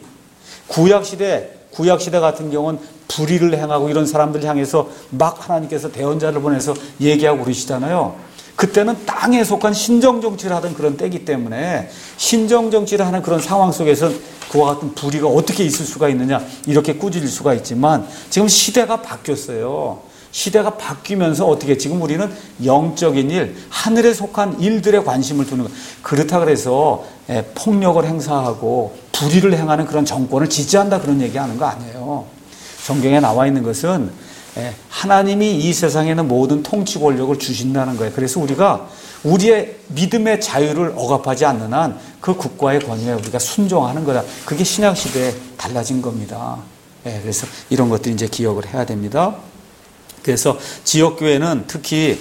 구약시대 구약시대 같은 경우는 불의를 행하고 이런 사람들 향해서 막 하나님께서 대언자를 보내서 얘기하고 그러시잖아요. 그때는 땅에 속한 신정정치를 하던 그런 때이기 때문에 신정정치를 하는 그런 상황 속에서는 그와 같은 불의가 어떻게 있을 수가 있느냐 이렇게 꾸짖을 수가 있지만 지금 시대가 바뀌었어요. 시대가 바뀌면서 어떻게 지금 우리는 영적인 일, 하늘에 속한 일들에 관심을 두는 거. 그렇다 그래서 폭력을 행사하고 불의를 행하는 그런 정권을 지지한다 그런 얘기하는 거 아니에요. 성경에 나와 있는 것은 하나님이 이 세상에는 모든 통치 권력을 주신다는 거예요. 그래서 우리가 우리의 믿음의 자유를 억압하지 않는 한 그 국가의 권위에 우리가 순종하는 거다. 그게 신약 시대에 달라진 겁니다. 그래서 이런 것들 이제 기억을 해야 됩니다. 그래서 지역교회는 특히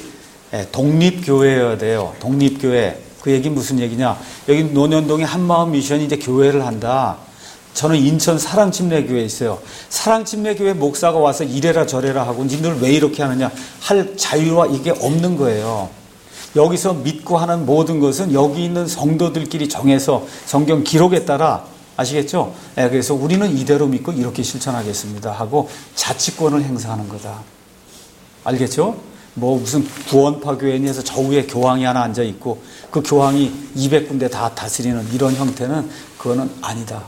독립교회여야 돼요. 독립교회. 그 얘기 무슨 얘기냐? 여기 논현동에 한마음 미션이 이제 교회를 한다. 저는 인천 사랑침례교회에 있어요. 사랑침례교회 목사가 와서 이래라 저래라 하고 니들 왜 이렇게 하느냐 할 자유와 이게 없는 거예요. 여기서 믿고 하는 모든 것은 여기 있는 성도들끼리 정해서 성경 기록에 따라 아시겠죠? 네, 그래서 우리는 이대로 믿고 이렇게 실천하겠습니다 하고 자치권을 행사하는 거다. 알겠죠? 뭐 무슨 구원파 교회니 해서 저 위에 교황이 하나 앉아 있고 그 교황이 이백 군데 다 다스리는 이런 형태는 그거는 아니다.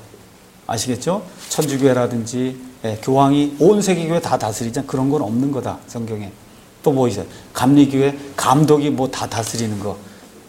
아시겠죠? 천주교회라든지 예, 교황이 온 세계교회 다 다스리지 그런 건 없는 거다. 성경에. 또 뭐 있어요? 감리교회 감독이 뭐 다 다스리는 거.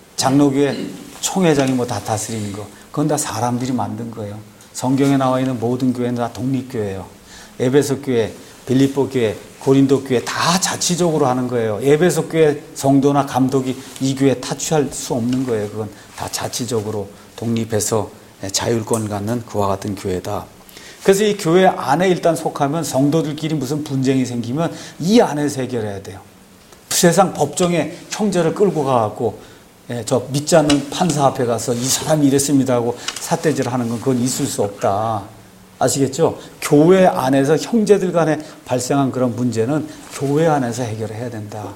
장로교회 총회장이 뭐 다 다스리는 거. 그건 다 사람들이 만든 거예요. 성경에 나와 있는 모든 교회는 다 독립교회예요. 에베소 교회, 빌립보 교회, 고린도 교회 다 자치적으로 하는 거예요. 에베소 교회 성도나 감독이 이 교회에 타취할 수 없는 거예요. 그건 다 자치적으로 독립해서 자율권을 갖는 그와 같은 교회다. 그래서 이 교회 안에 일단 속하면 성도들끼리 무슨 분쟁이 생기면 이 안에서 해결해야 돼요. 세상 법정에 형제를 끌고 가갖고 예, 저 믿지 않는 판사 앞에 가서 이 사람이 이랬습니다 하고 삿대질을 하는 건 그건 있을 수 없다. 아시겠죠? 교회 안에서 형제들 간에 발생한 그런 문제는 교회 안에서 해결해야 된다.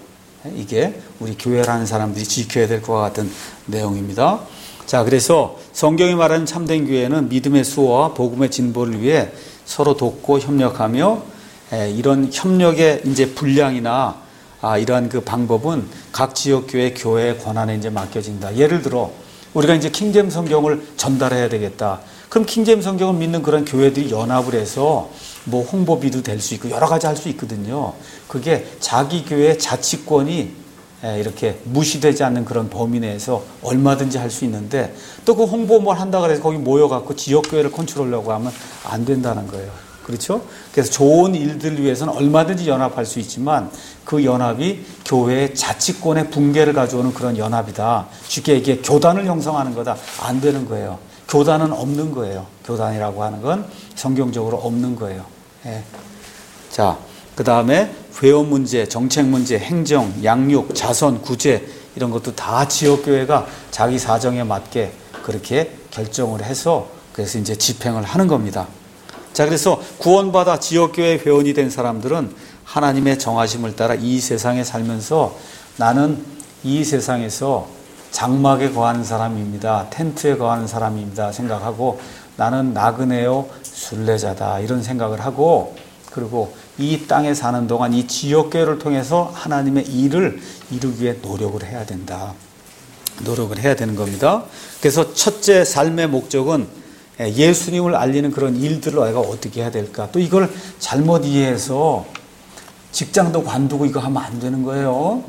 이게 우리 교회라는 사람들이 지켜야 될 것과 같은 내용입니다. 자, 그래서 성경이 말하는 참된 교회는 믿음의 수호와 복음의 진보를 위해 서로 돕고 협력하며 에, 이런 협력의 이제 분량이나 아, 이러한 그 방법은 각 지역 교회 교회의 권한에 이제 맡겨진다. 예를 들어 우리가 이제 킹제임 성경을 전달해야 되겠다. 그럼 킹제임 성경을 믿는 그런 교회들이 연합을 해서 뭐 홍보비도 될 수 있고 여러 가지 할 수 있거든요. 그게 자기 교회의 자치권이 이렇게 무시되지 않는 그런 범위 내에서 얼마든지 할 수 있는데 또 그 홍보 뭘 한다 그래서 거기 모여갖고 지역교회를 컨트롤하려고 하면 안 된다는 거예요. 그렇죠? 그래서 좋은 일들을 위해서는 얼마든지 연합할 수 있지만 그 연합이 교회의 자치권의 붕괴를 가져오는 그런 연합이다. 쉽게 얘기해 교단을 형성하는 거다. 안 되는 거예요. 교단은 없는 거예요. 교단이라고 하는 건 성경적으로 없는 거예요. 예. 자, 그 다음에 회원 문제, 정책 문제, 행정, 양육, 자선, 구제 이런 것도 다 지역교회가 자기 사정에 맞게 그렇게 결정을 해서 그래서 이제 집행을 하는 겁니다. 자, 그래서 구원받아 지역교회 회원이 된 사람들은 하나님의 정하심을 따라 이 세상에 살면서 나는 이 세상에서 장막에 거하는 사람입니다. 텐트에 거하는 사람입니다. 생각하고 나는 나그네요 순례자다 이런 생각을 하고 그리고 이 땅에 사는 동안 이 지역교회를 통해서 하나님의 일을 이루기 위해 노력을 해야 된다. 노력을 해야 되는 겁니다. 그래서 첫째 삶의 목적은 예수님을 알리는 그런 일들을 내가 어떻게 해야 될까. 또 이걸 잘못 이해해서 직장도 관두고 이거 하면 안 되는 거예요.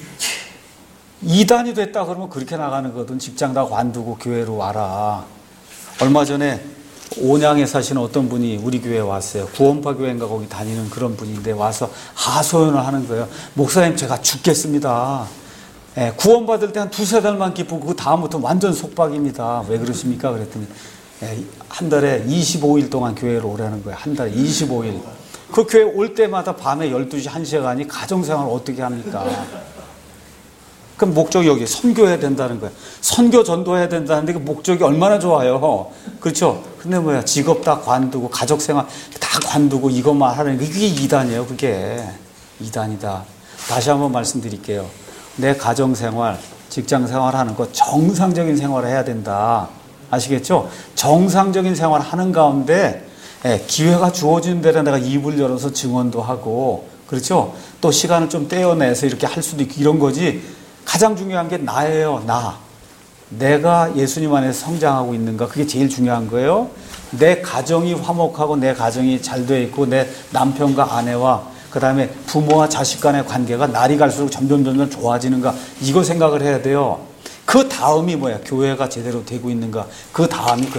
이단이 됐다 그러면 그렇게 나가는 거든. 직장 다 관두고 교회로 와라. 얼마 전에 온양에 사시는 어떤 분이 우리 교회에 왔어요. 구원파 교회인가 거기 다니는 그런 분인데 와서 하소연을 하는 거예요. 목사님 제가 죽겠습니다. 예, 구원받을 때 한 두세 달만 기쁘고 그 다음부터 완전 속박입니다. 왜 그러십니까? 그랬더니 예, 한 달에 이십오 일 동안 교회로 오라는 거예요. 한 달에 이십오 일. 그 교회 올 때마다 밤에 열두 시, 한 시에 가니 가정생활을 어떻게 합니까? 그럼 목적이 여기 선교해야 된다는 거예요. 선교 전도해야 된다는데 그 목적이 얼마나 좋아요. 그렇죠? 근데 뭐야 직업 다 관두고 가족생활 다 관두고 이것만 하는 게 그게 이단이에요. 그게 이단이다. 다시 한번 말씀드릴게요. 내 가정생활, 직장생활 하는 거 정상적인 생활을 해야 된다. 아시겠죠? 정상적인 생활을 하는 가운데 예, 기회가 주어지는 데는 내가 입을 열어서 증언도 하고 그렇죠? 또 시간을 좀 떼어내서 이렇게 할 수도 있고 이런 거지. 가장 중요한 게 나예요. 나. 내가 예수님 안에서 성장하고 있는가. 그게 제일 중요한 거예요. 내 가정이 화목하고 내 가정이 잘 되어 있고 내 남편과 아내와 그 다음에 부모와 자식 간의 관계가 날이 갈수록 점점 점점 좋아지는가. 이거 생각을 해야 돼요. 그 다음이 뭐야? 교회가 제대로 되고 있는가. 그 다음이 그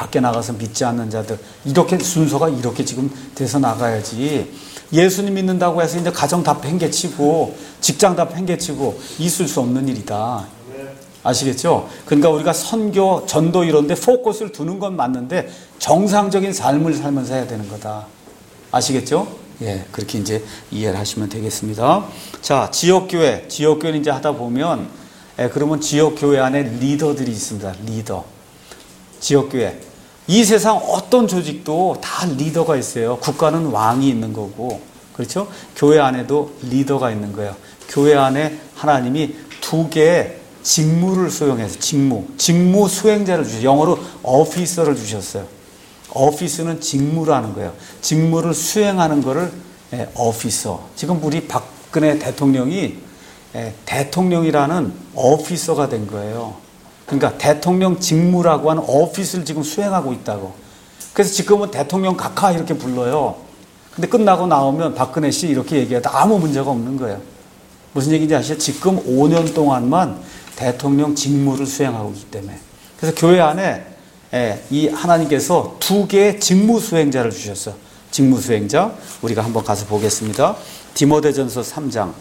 밖에 나가서 믿지 않는 자들, 이렇게 순서가 이렇게 지금 돼서 나가야지. 예수님 믿는다고 해서 이제 가정 다 팽개치고 직장 다 팽개치고 있을 수 없는 일이다. 아시겠죠? 그러니까 우리가 선교, 전도 이런 데 포커스를 두는 건 맞는데 정상적인 삶을 살면서 해야 되는 거다. 아시겠죠? 예, 그렇게 이제 이해를 하시면 되겠습니다. 자, 지역교회. 지역교회는 이제 하다 보면, 예, 그러면 지역교회 안에 리더들이 있습니다. 리더. 지역교회. 이 세상 어떤 조직도 다 리더가 있어요. 국가는 왕이 있는 거고. 그렇죠? 교회 안에도 리더가 있는 거예요. 교회 안에 하나님이 두 개의 직무를 수행해서, 직무. 직무 수행자를 주셨어요. 영어로 어피서를 주셨어요. 어피스는 직무라는 거예요. 직무를 수행하는 거를 예, 어피서. 지금 우리 박근혜 대통령이 예, 대통령이라는 어피서가 된 거예요. 그러니까 대통령 직무라고 하는 어피스를 지금 수행하고 있다고. 그래서 지금은 대통령 각하 이렇게 불러요. 근데 끝나고 나오면 박근혜 씨 이렇게 얘기해도 아무 문제가 없는 거예요. 무슨 얘기인지 아시죠? 지금 오 년 동안만 대통령 직무를 수행하고 있기 때문에. 그래서 교회 안에 예, 이 하나님께서 두 개의 직무 수행자를 주셨어. 직무 수행자. 우리가 한번 가서 보겠습니다. 디모데전서 삼 장.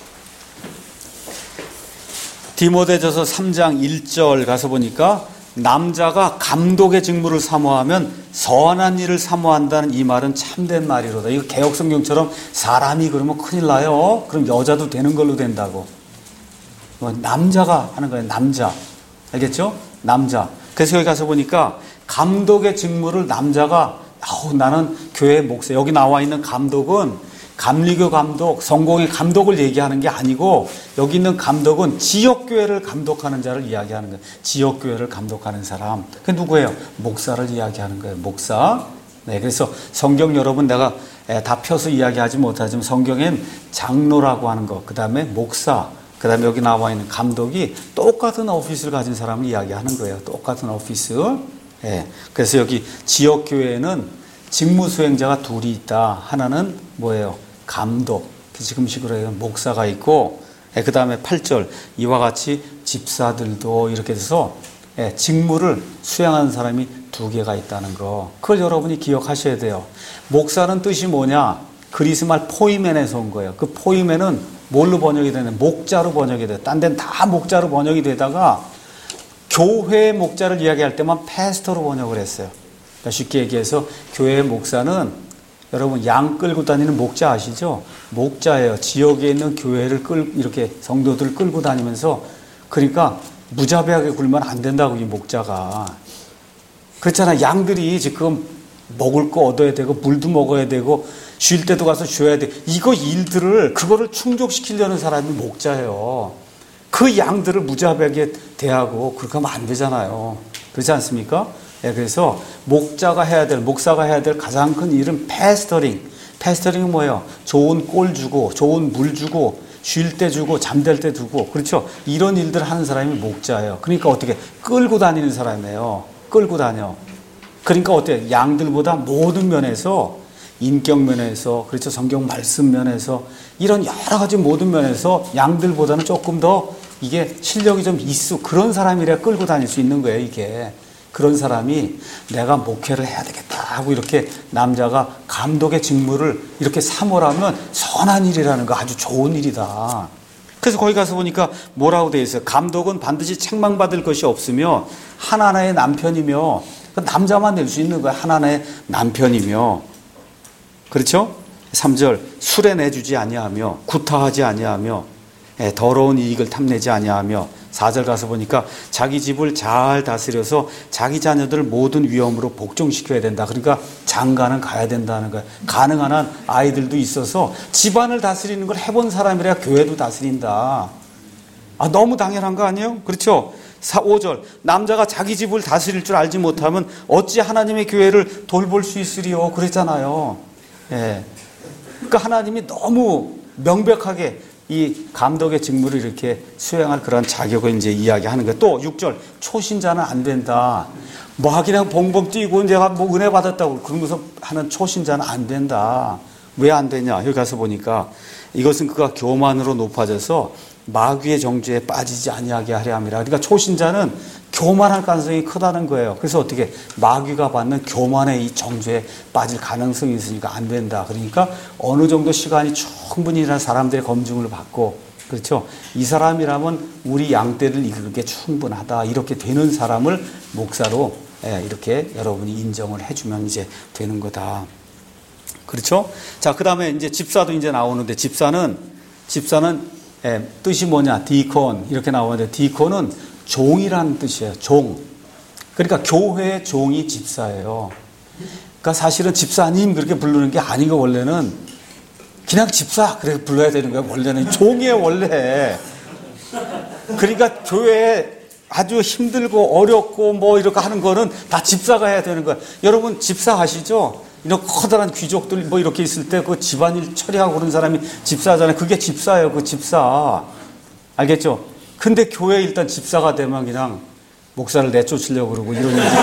디모데전서 삼 장 일 절 가서 보니까 남자가 감독의 직무를 사모하면 선한 일을 사모한다는 이 말은 참된 말이로다. 이거 개역성경처럼 사람이 그러면 큰일 나요. 그럼 여자도 되는 걸로 된다고. 남자가 하는 거예요. 남자. 알겠죠? 남자. 그래서 여기 가서 보니까 감독의 직무를 남자가 아우 나는 교회 목사. 여기 나와 있는 감독은 감리교 감독, 성공의 감독을 얘기하는 게 아니고 여기 있는 감독은 지역교회를 감독하는 자를 이야기하는 거예요. 지역교회를 감독하는 사람. 그게 누구예요? 목사를 이야기하는 거예요. 목사. 네, 그래서 성경 여러분 내가 다 펴서 이야기하지 못하지만 성경엔 장로라고 하는 거, 그 다음에 목사, 그 다음에 여기 나와 있는 감독이 똑같은 오피스를 가진 사람을 이야기하는 거예요. 똑같은 오피스. 예. 그래서 여기 지역교회에는 직무수행자가 둘이 있다. 하나는 뭐예요? 감독. 지금식으로 해서 목사가 있고, 예. 그 다음에 팔 절. 이와 같이 집사들도 이렇게 해서 예. 직무를 수행하는 사람이 두 개가 있다는 거. 그걸 여러분이 기억하셔야 돼요. 목사는 뜻이 뭐냐? 그리스 말 포이멘에서 온 거예요. 그 포이멘은 뭘로 번역이 되냐? 목자로 번역이 돼요. 딴 데는 다 목자로 번역이 되다가 교회의 목자를 이야기할 때만 패스터로 번역을 했어요. 그러니까 쉽게 얘기해서 교회의 목사는 여러분 양 끌고 다니는 목자 아시죠? 목자예요. 지역에 있는 교회를 끌 이렇게 성도들을 끌고 다니면서 그러니까 무자비하게 굴면 안 된다고 이 목자가. 그렇잖아. 양들이 지금 먹을 거 얻어야 되고 물도 먹어야 되고 쉴 때도 가서 쉬어야 돼. 이거 일들을 그거를 충족시키려는 사람이 목자예요. 그 양들을 무자비하게 대하고 그렇게 하면 안 되잖아요. 그렇지 않습니까? 네, 그래서 목자가 해야 될, 목사가 해야 될 가장 큰 일은 패스터링. 패스터링은 뭐예요? 좋은 꼴 주고 좋은 물 주고 쉴 때 주고 잠들 때 두고 그렇죠? 이런 일들을 하는 사람이 목자예요. 그러니까 어떻게 끌고 다니는 사람이에요. 끌고 다녀. 그러니까 어때요? 양들보다 모든 면에서 인격 면에서 그렇죠? 성경 말씀 면에서 이런 여러 가지 모든 면에서 양들보다는 조금 더 이게 실력이 좀 있어. 그런 사람이라 끌고 다닐 수 있는 거예요. 이게. 그런 사람이 내가 목회를 해야 되겠다 하고 이렇게 남자가 감독의 직무를 이렇게 사모하면 선한 일이라는 거 아주 좋은 일이다. 그래서 거기 가서 보니까 뭐라고 되어 있어요? 감독은 반드시 책망받을 것이 없으며 하나하나의 남편이며 남자만 낼 수 있는 거야. 하나하나의 남편이며 그렇죠? 삼 절 술에 내주지 아니하며 구타하지 아니하며 더러운 이익을 탐내지 아니하며 사 절 가서 보니까 자기 집을 잘 다스려서 자기 자녀들을 모든 위험으로 복종시켜야 된다. 그러니까 장가는 가야 된다는 거야. 가능한 한 아이들도 있어서 집안을 다스리는 걸 해본 사람이라 교회도 다스린다. 아, 너무 당연한 거 아니에요? 그렇죠? 오 절 남자가 자기 집을 다스릴 줄 알지 못하면 어찌 하나님의 교회를 돌볼 수 있으리요? 그랬잖아요. 예. 그러니까 하나님이 너무 명백하게 이 감독의 직무를 이렇게 수행할 그런 자격을 이제 이야기하는 거예요. 또 육 절 초신자는 안 된다. 뭐 그냥 봉봉 뛰고 내가 뭐 은혜 받았다고 그러면서 하는 초신자는 안 된다. 왜 안 되냐? 여기 가서 보니까 이것은 그가 교만으로 높아져서 마귀의 정죄에 빠지지 아니하게 하려 함이라. 그러니까 초신자는 교만할 가능성이 크다는 거예요. 그래서 어떻게 마귀가 받는 교만의 이 정죄에 빠질 가능성이 있으니까 안 된다. 그러니까 어느 정도 시간이 충분히 지난 사람들의 검증을 받고, 그렇죠, 이 사람이라면 우리 양떼를 이끌기에 충분하다, 이렇게 되는 사람을 목사로 이렇게 여러분이 인정을 해주면 이제 되는 거다. 그렇죠? 자, 그 다음에 이제 집사도 이제 나오는데, 집사는, 집사는, 예, 뜻이 뭐냐? 디콘. 이렇게 나오는데, 디콘은 종이라는 뜻이에요. 종. 그러니까 교회의 종이 집사예요. 그러니까 사실은 집사님 그렇게 부르는 게 아니고, 원래는 그냥 집사. 그렇게 불러야 되는 거예요. 원래는 종이에요, 원래. 그러니까 교회에 아주 힘들고 어렵고 뭐 이렇게 하는 거는 다 집사가 해야 되는 거예요. 여러분, 집사 아시죠? 이런 커다란 귀족들 뭐 이렇게 있을 때 그 집안일 처리하고 그런 사람이 집사잖아요. 그게 집사예요. 그 집사. 알겠죠? 근데 교회에 일단 집사가 되면 그냥 목사를 내쫓으려고 그러고 이런 일이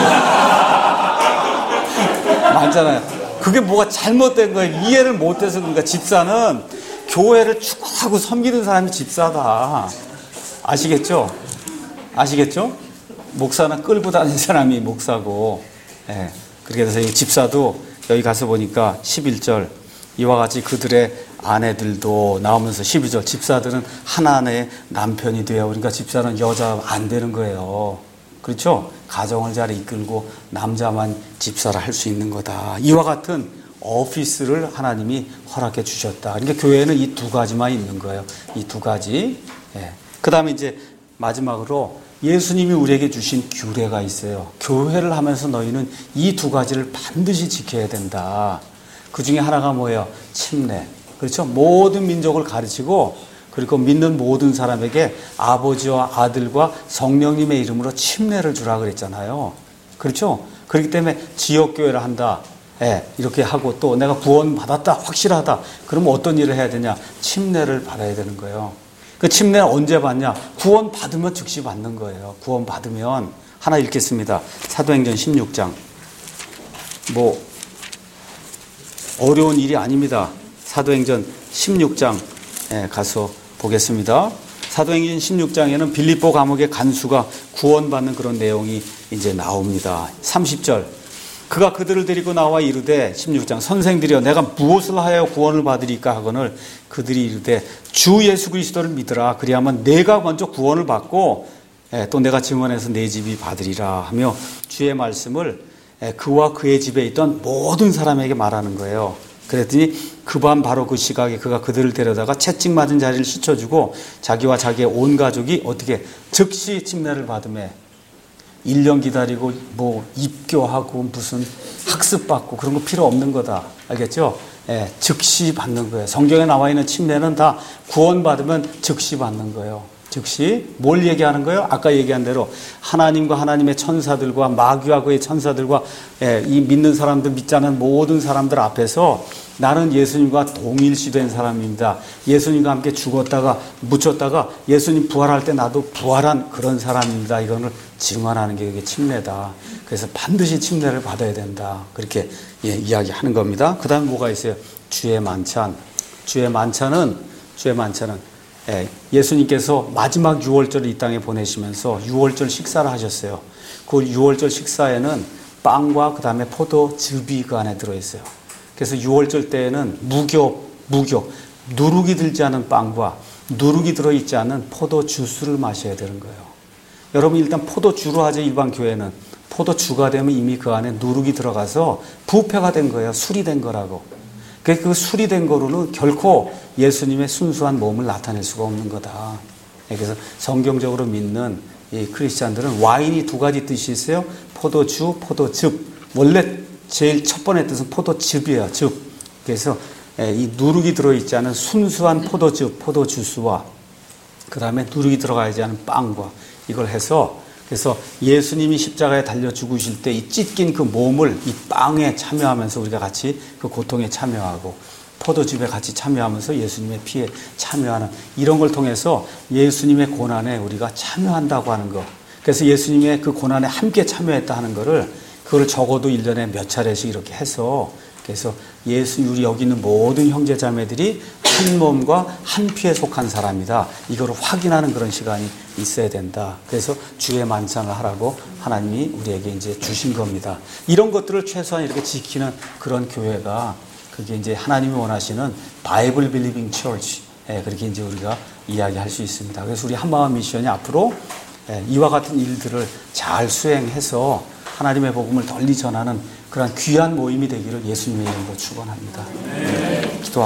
많잖아요. 그게 뭐가 잘못된 거예요. 이해를 못해서 그러니까 집사는 교회를 축하하고 섬기는 사람이 집사다. 아시겠죠? 아시겠죠? 목사는 끌고 다니는 사람이 목사고. 예. 그렇게 돼서 이 집사도 여기 가서 보니까 십일 절, 이와 같이 그들의 아내들도 나오면서 십이 절, 집사들은 하나의 남편이 돼요. 그러니까 집사는 여자 안 되는 거예요. 그렇죠? 가정을 잘 이끌고 남자만 집사를 할 수 있는 거다. 이와 같은 오피스를 하나님이 허락해 주셨다. 그러니까 교회에는 이 두 가지만 있는 거예요. 이 두 가지. 예. 그 다음에 이제 마지막으로 예수님이 우리에게 주신 규례가 있어요. 교회를 하면서 너희는 이 두 가지를 반드시 지켜야 된다. 그 중에 하나가 뭐예요? 침례. 그렇죠? 모든 민족을 가르치고, 그리고 믿는 모든 사람에게 아버지와 아들과 성령님의 이름으로 침례를 주라 그랬잖아요. 그렇죠? 그렇기 때문에 지역교회를 한다. 예, 이렇게 하고 또 내가 구원 받았다, 확실하다. 그러면 어떤 일을 해야 되냐? 침례를 받아야 되는 거예요. 그 침례는 언제 받냐? 구원 받으면 즉시 받는 거예요. 구원 받으면. 하나 읽겠습니다. 사도행전 십육 장. 뭐 어려운 일이 아닙니다. 사도행전 십육 장 가서 보겠습니다. 사도행전 십육 장에는 빌립보 감옥의 간수가 구원받는 그런 내용이 이제 나옵니다. 삼십 절. 그가 그들을 데리고 나와 이르되, 십육 장, 선생들이여 내가 무엇을 하여 구원을 받으리까 하거늘 그들이 이르되 주 예수 그리스도를 믿으라. 그리하면 내가 먼저 구원을 받고 또 내가 증언해서 내 집이 받으리라 하며 주의 말씀을 그와 그의 집에 있던 모든 사람에게 말하는 거예요. 그랬더니 그 밤 바로 그 시각에 그가 그들을 데려다가 채찍 맞은 자리를 씻어주고 자기와 자기의 온 가족이 어떻게 즉시 침례를 받으며 일 년 기다리고 뭐 입교하고 무슨 학습받고 그런 거 필요 없는 거다. 알겠죠? 예, 즉시 받는 거예요. 성경에 나와 있는 침례는 다 구원받으면 즉시 받는 거예요. 즉시. 뭘 얘기하는 거예요? 아까 얘기한 대로 하나님과 하나님의 천사들과 마귀와 그의 천사들과 예, 이 믿는 사람들, 믿지 않은 모든 사람들 앞에서 나는 예수님과 동일시된 사람입니다. 예수님과 함께 죽었다가 묻혔다가 예수님 부활할 때 나도 부활한 그런 사람입니다. 이거를 증언하는 게 이게 침례다. 그래서 반드시 침례를 받아야 된다. 그렇게 예, 이야기하는 겁니다. 그 다음 뭐가 있어요? 주의 만찬. 주의 만찬은 주의 만찬은 예, 예수님께서 마지막 유월절을 이 땅에 보내시면서 유월절 식사를 하셨어요. 그 유월절 식사에는 빵과 그 다음에 포도즙이 그 안에 들어있어요. 그래서 유월절 때에는 무교, 무교, 누룩이 들지 않은 빵과 누룩이 들어있지 않은 포도 주스를 마셔야 되는 거예요. 여러분 일단 포도주로 하죠. 일반 교회는. 포도주가 되면 이미 그 안에 누룩이 들어가서 부패가 된 거예요. 술이 된 거라고. 그 술이 된 거로는 결코 예수님의 순수한 몸을 나타낼 수가 없는 거다. 그래서 성경적으로 믿는 이 크리스찬들은 와인이 두 가지 뜻이 있어요. 포도주, 포도즙. 원래 제일 첫 번째 뜻은 포도즙이에요. 즙. 그래서 이 누룩이 들어있지 않은 순수한 포도즙, 포도주스와 그 다음에 누룩이 들어가지 않은 빵과 이걸 해서 그래서 예수님이 십자가에 달려 죽으실 때 이 찢긴 그 몸을 이 빵에 참여하면서 우리가 같이 그 고통에 참여하고 포도즙에 같이 참여하면서 예수님의 피에 참여하는 이런 걸 통해서 예수님의 고난에 우리가 참여한다고 하는 거. 그래서 예수님의 그 고난에 함께 참여했다 하는 거를 그걸 적어도 일 년에 몇 차례씩 이렇게 해서 그래서 예수, 우리 여기 있는 모든 형제자매들이 한 몸과 한 피에 속한 사람이다. 이거를 확인하는 그런 시간이 있어야 된다. 그래서 주의 만찬을 하라고 하나님이 우리에게 이제 주신 겁니다. 이런 것들을 최소한 이렇게 지키는 그런 교회가 그게 이제 하나님이 원하시는 바이블 빌리빙 처치. 예, 그렇게 이제 우리가 이야기할 수 있습니다. 그래서 우리 한마음 미션이 앞으로 예, 이와 같은 일들을 잘 수행해서 하나님의 복음을 널리 전하는 그런 귀한 모임이 되기를 예수님의 이름으로 축원합니다. 네. 기도하겠습니다.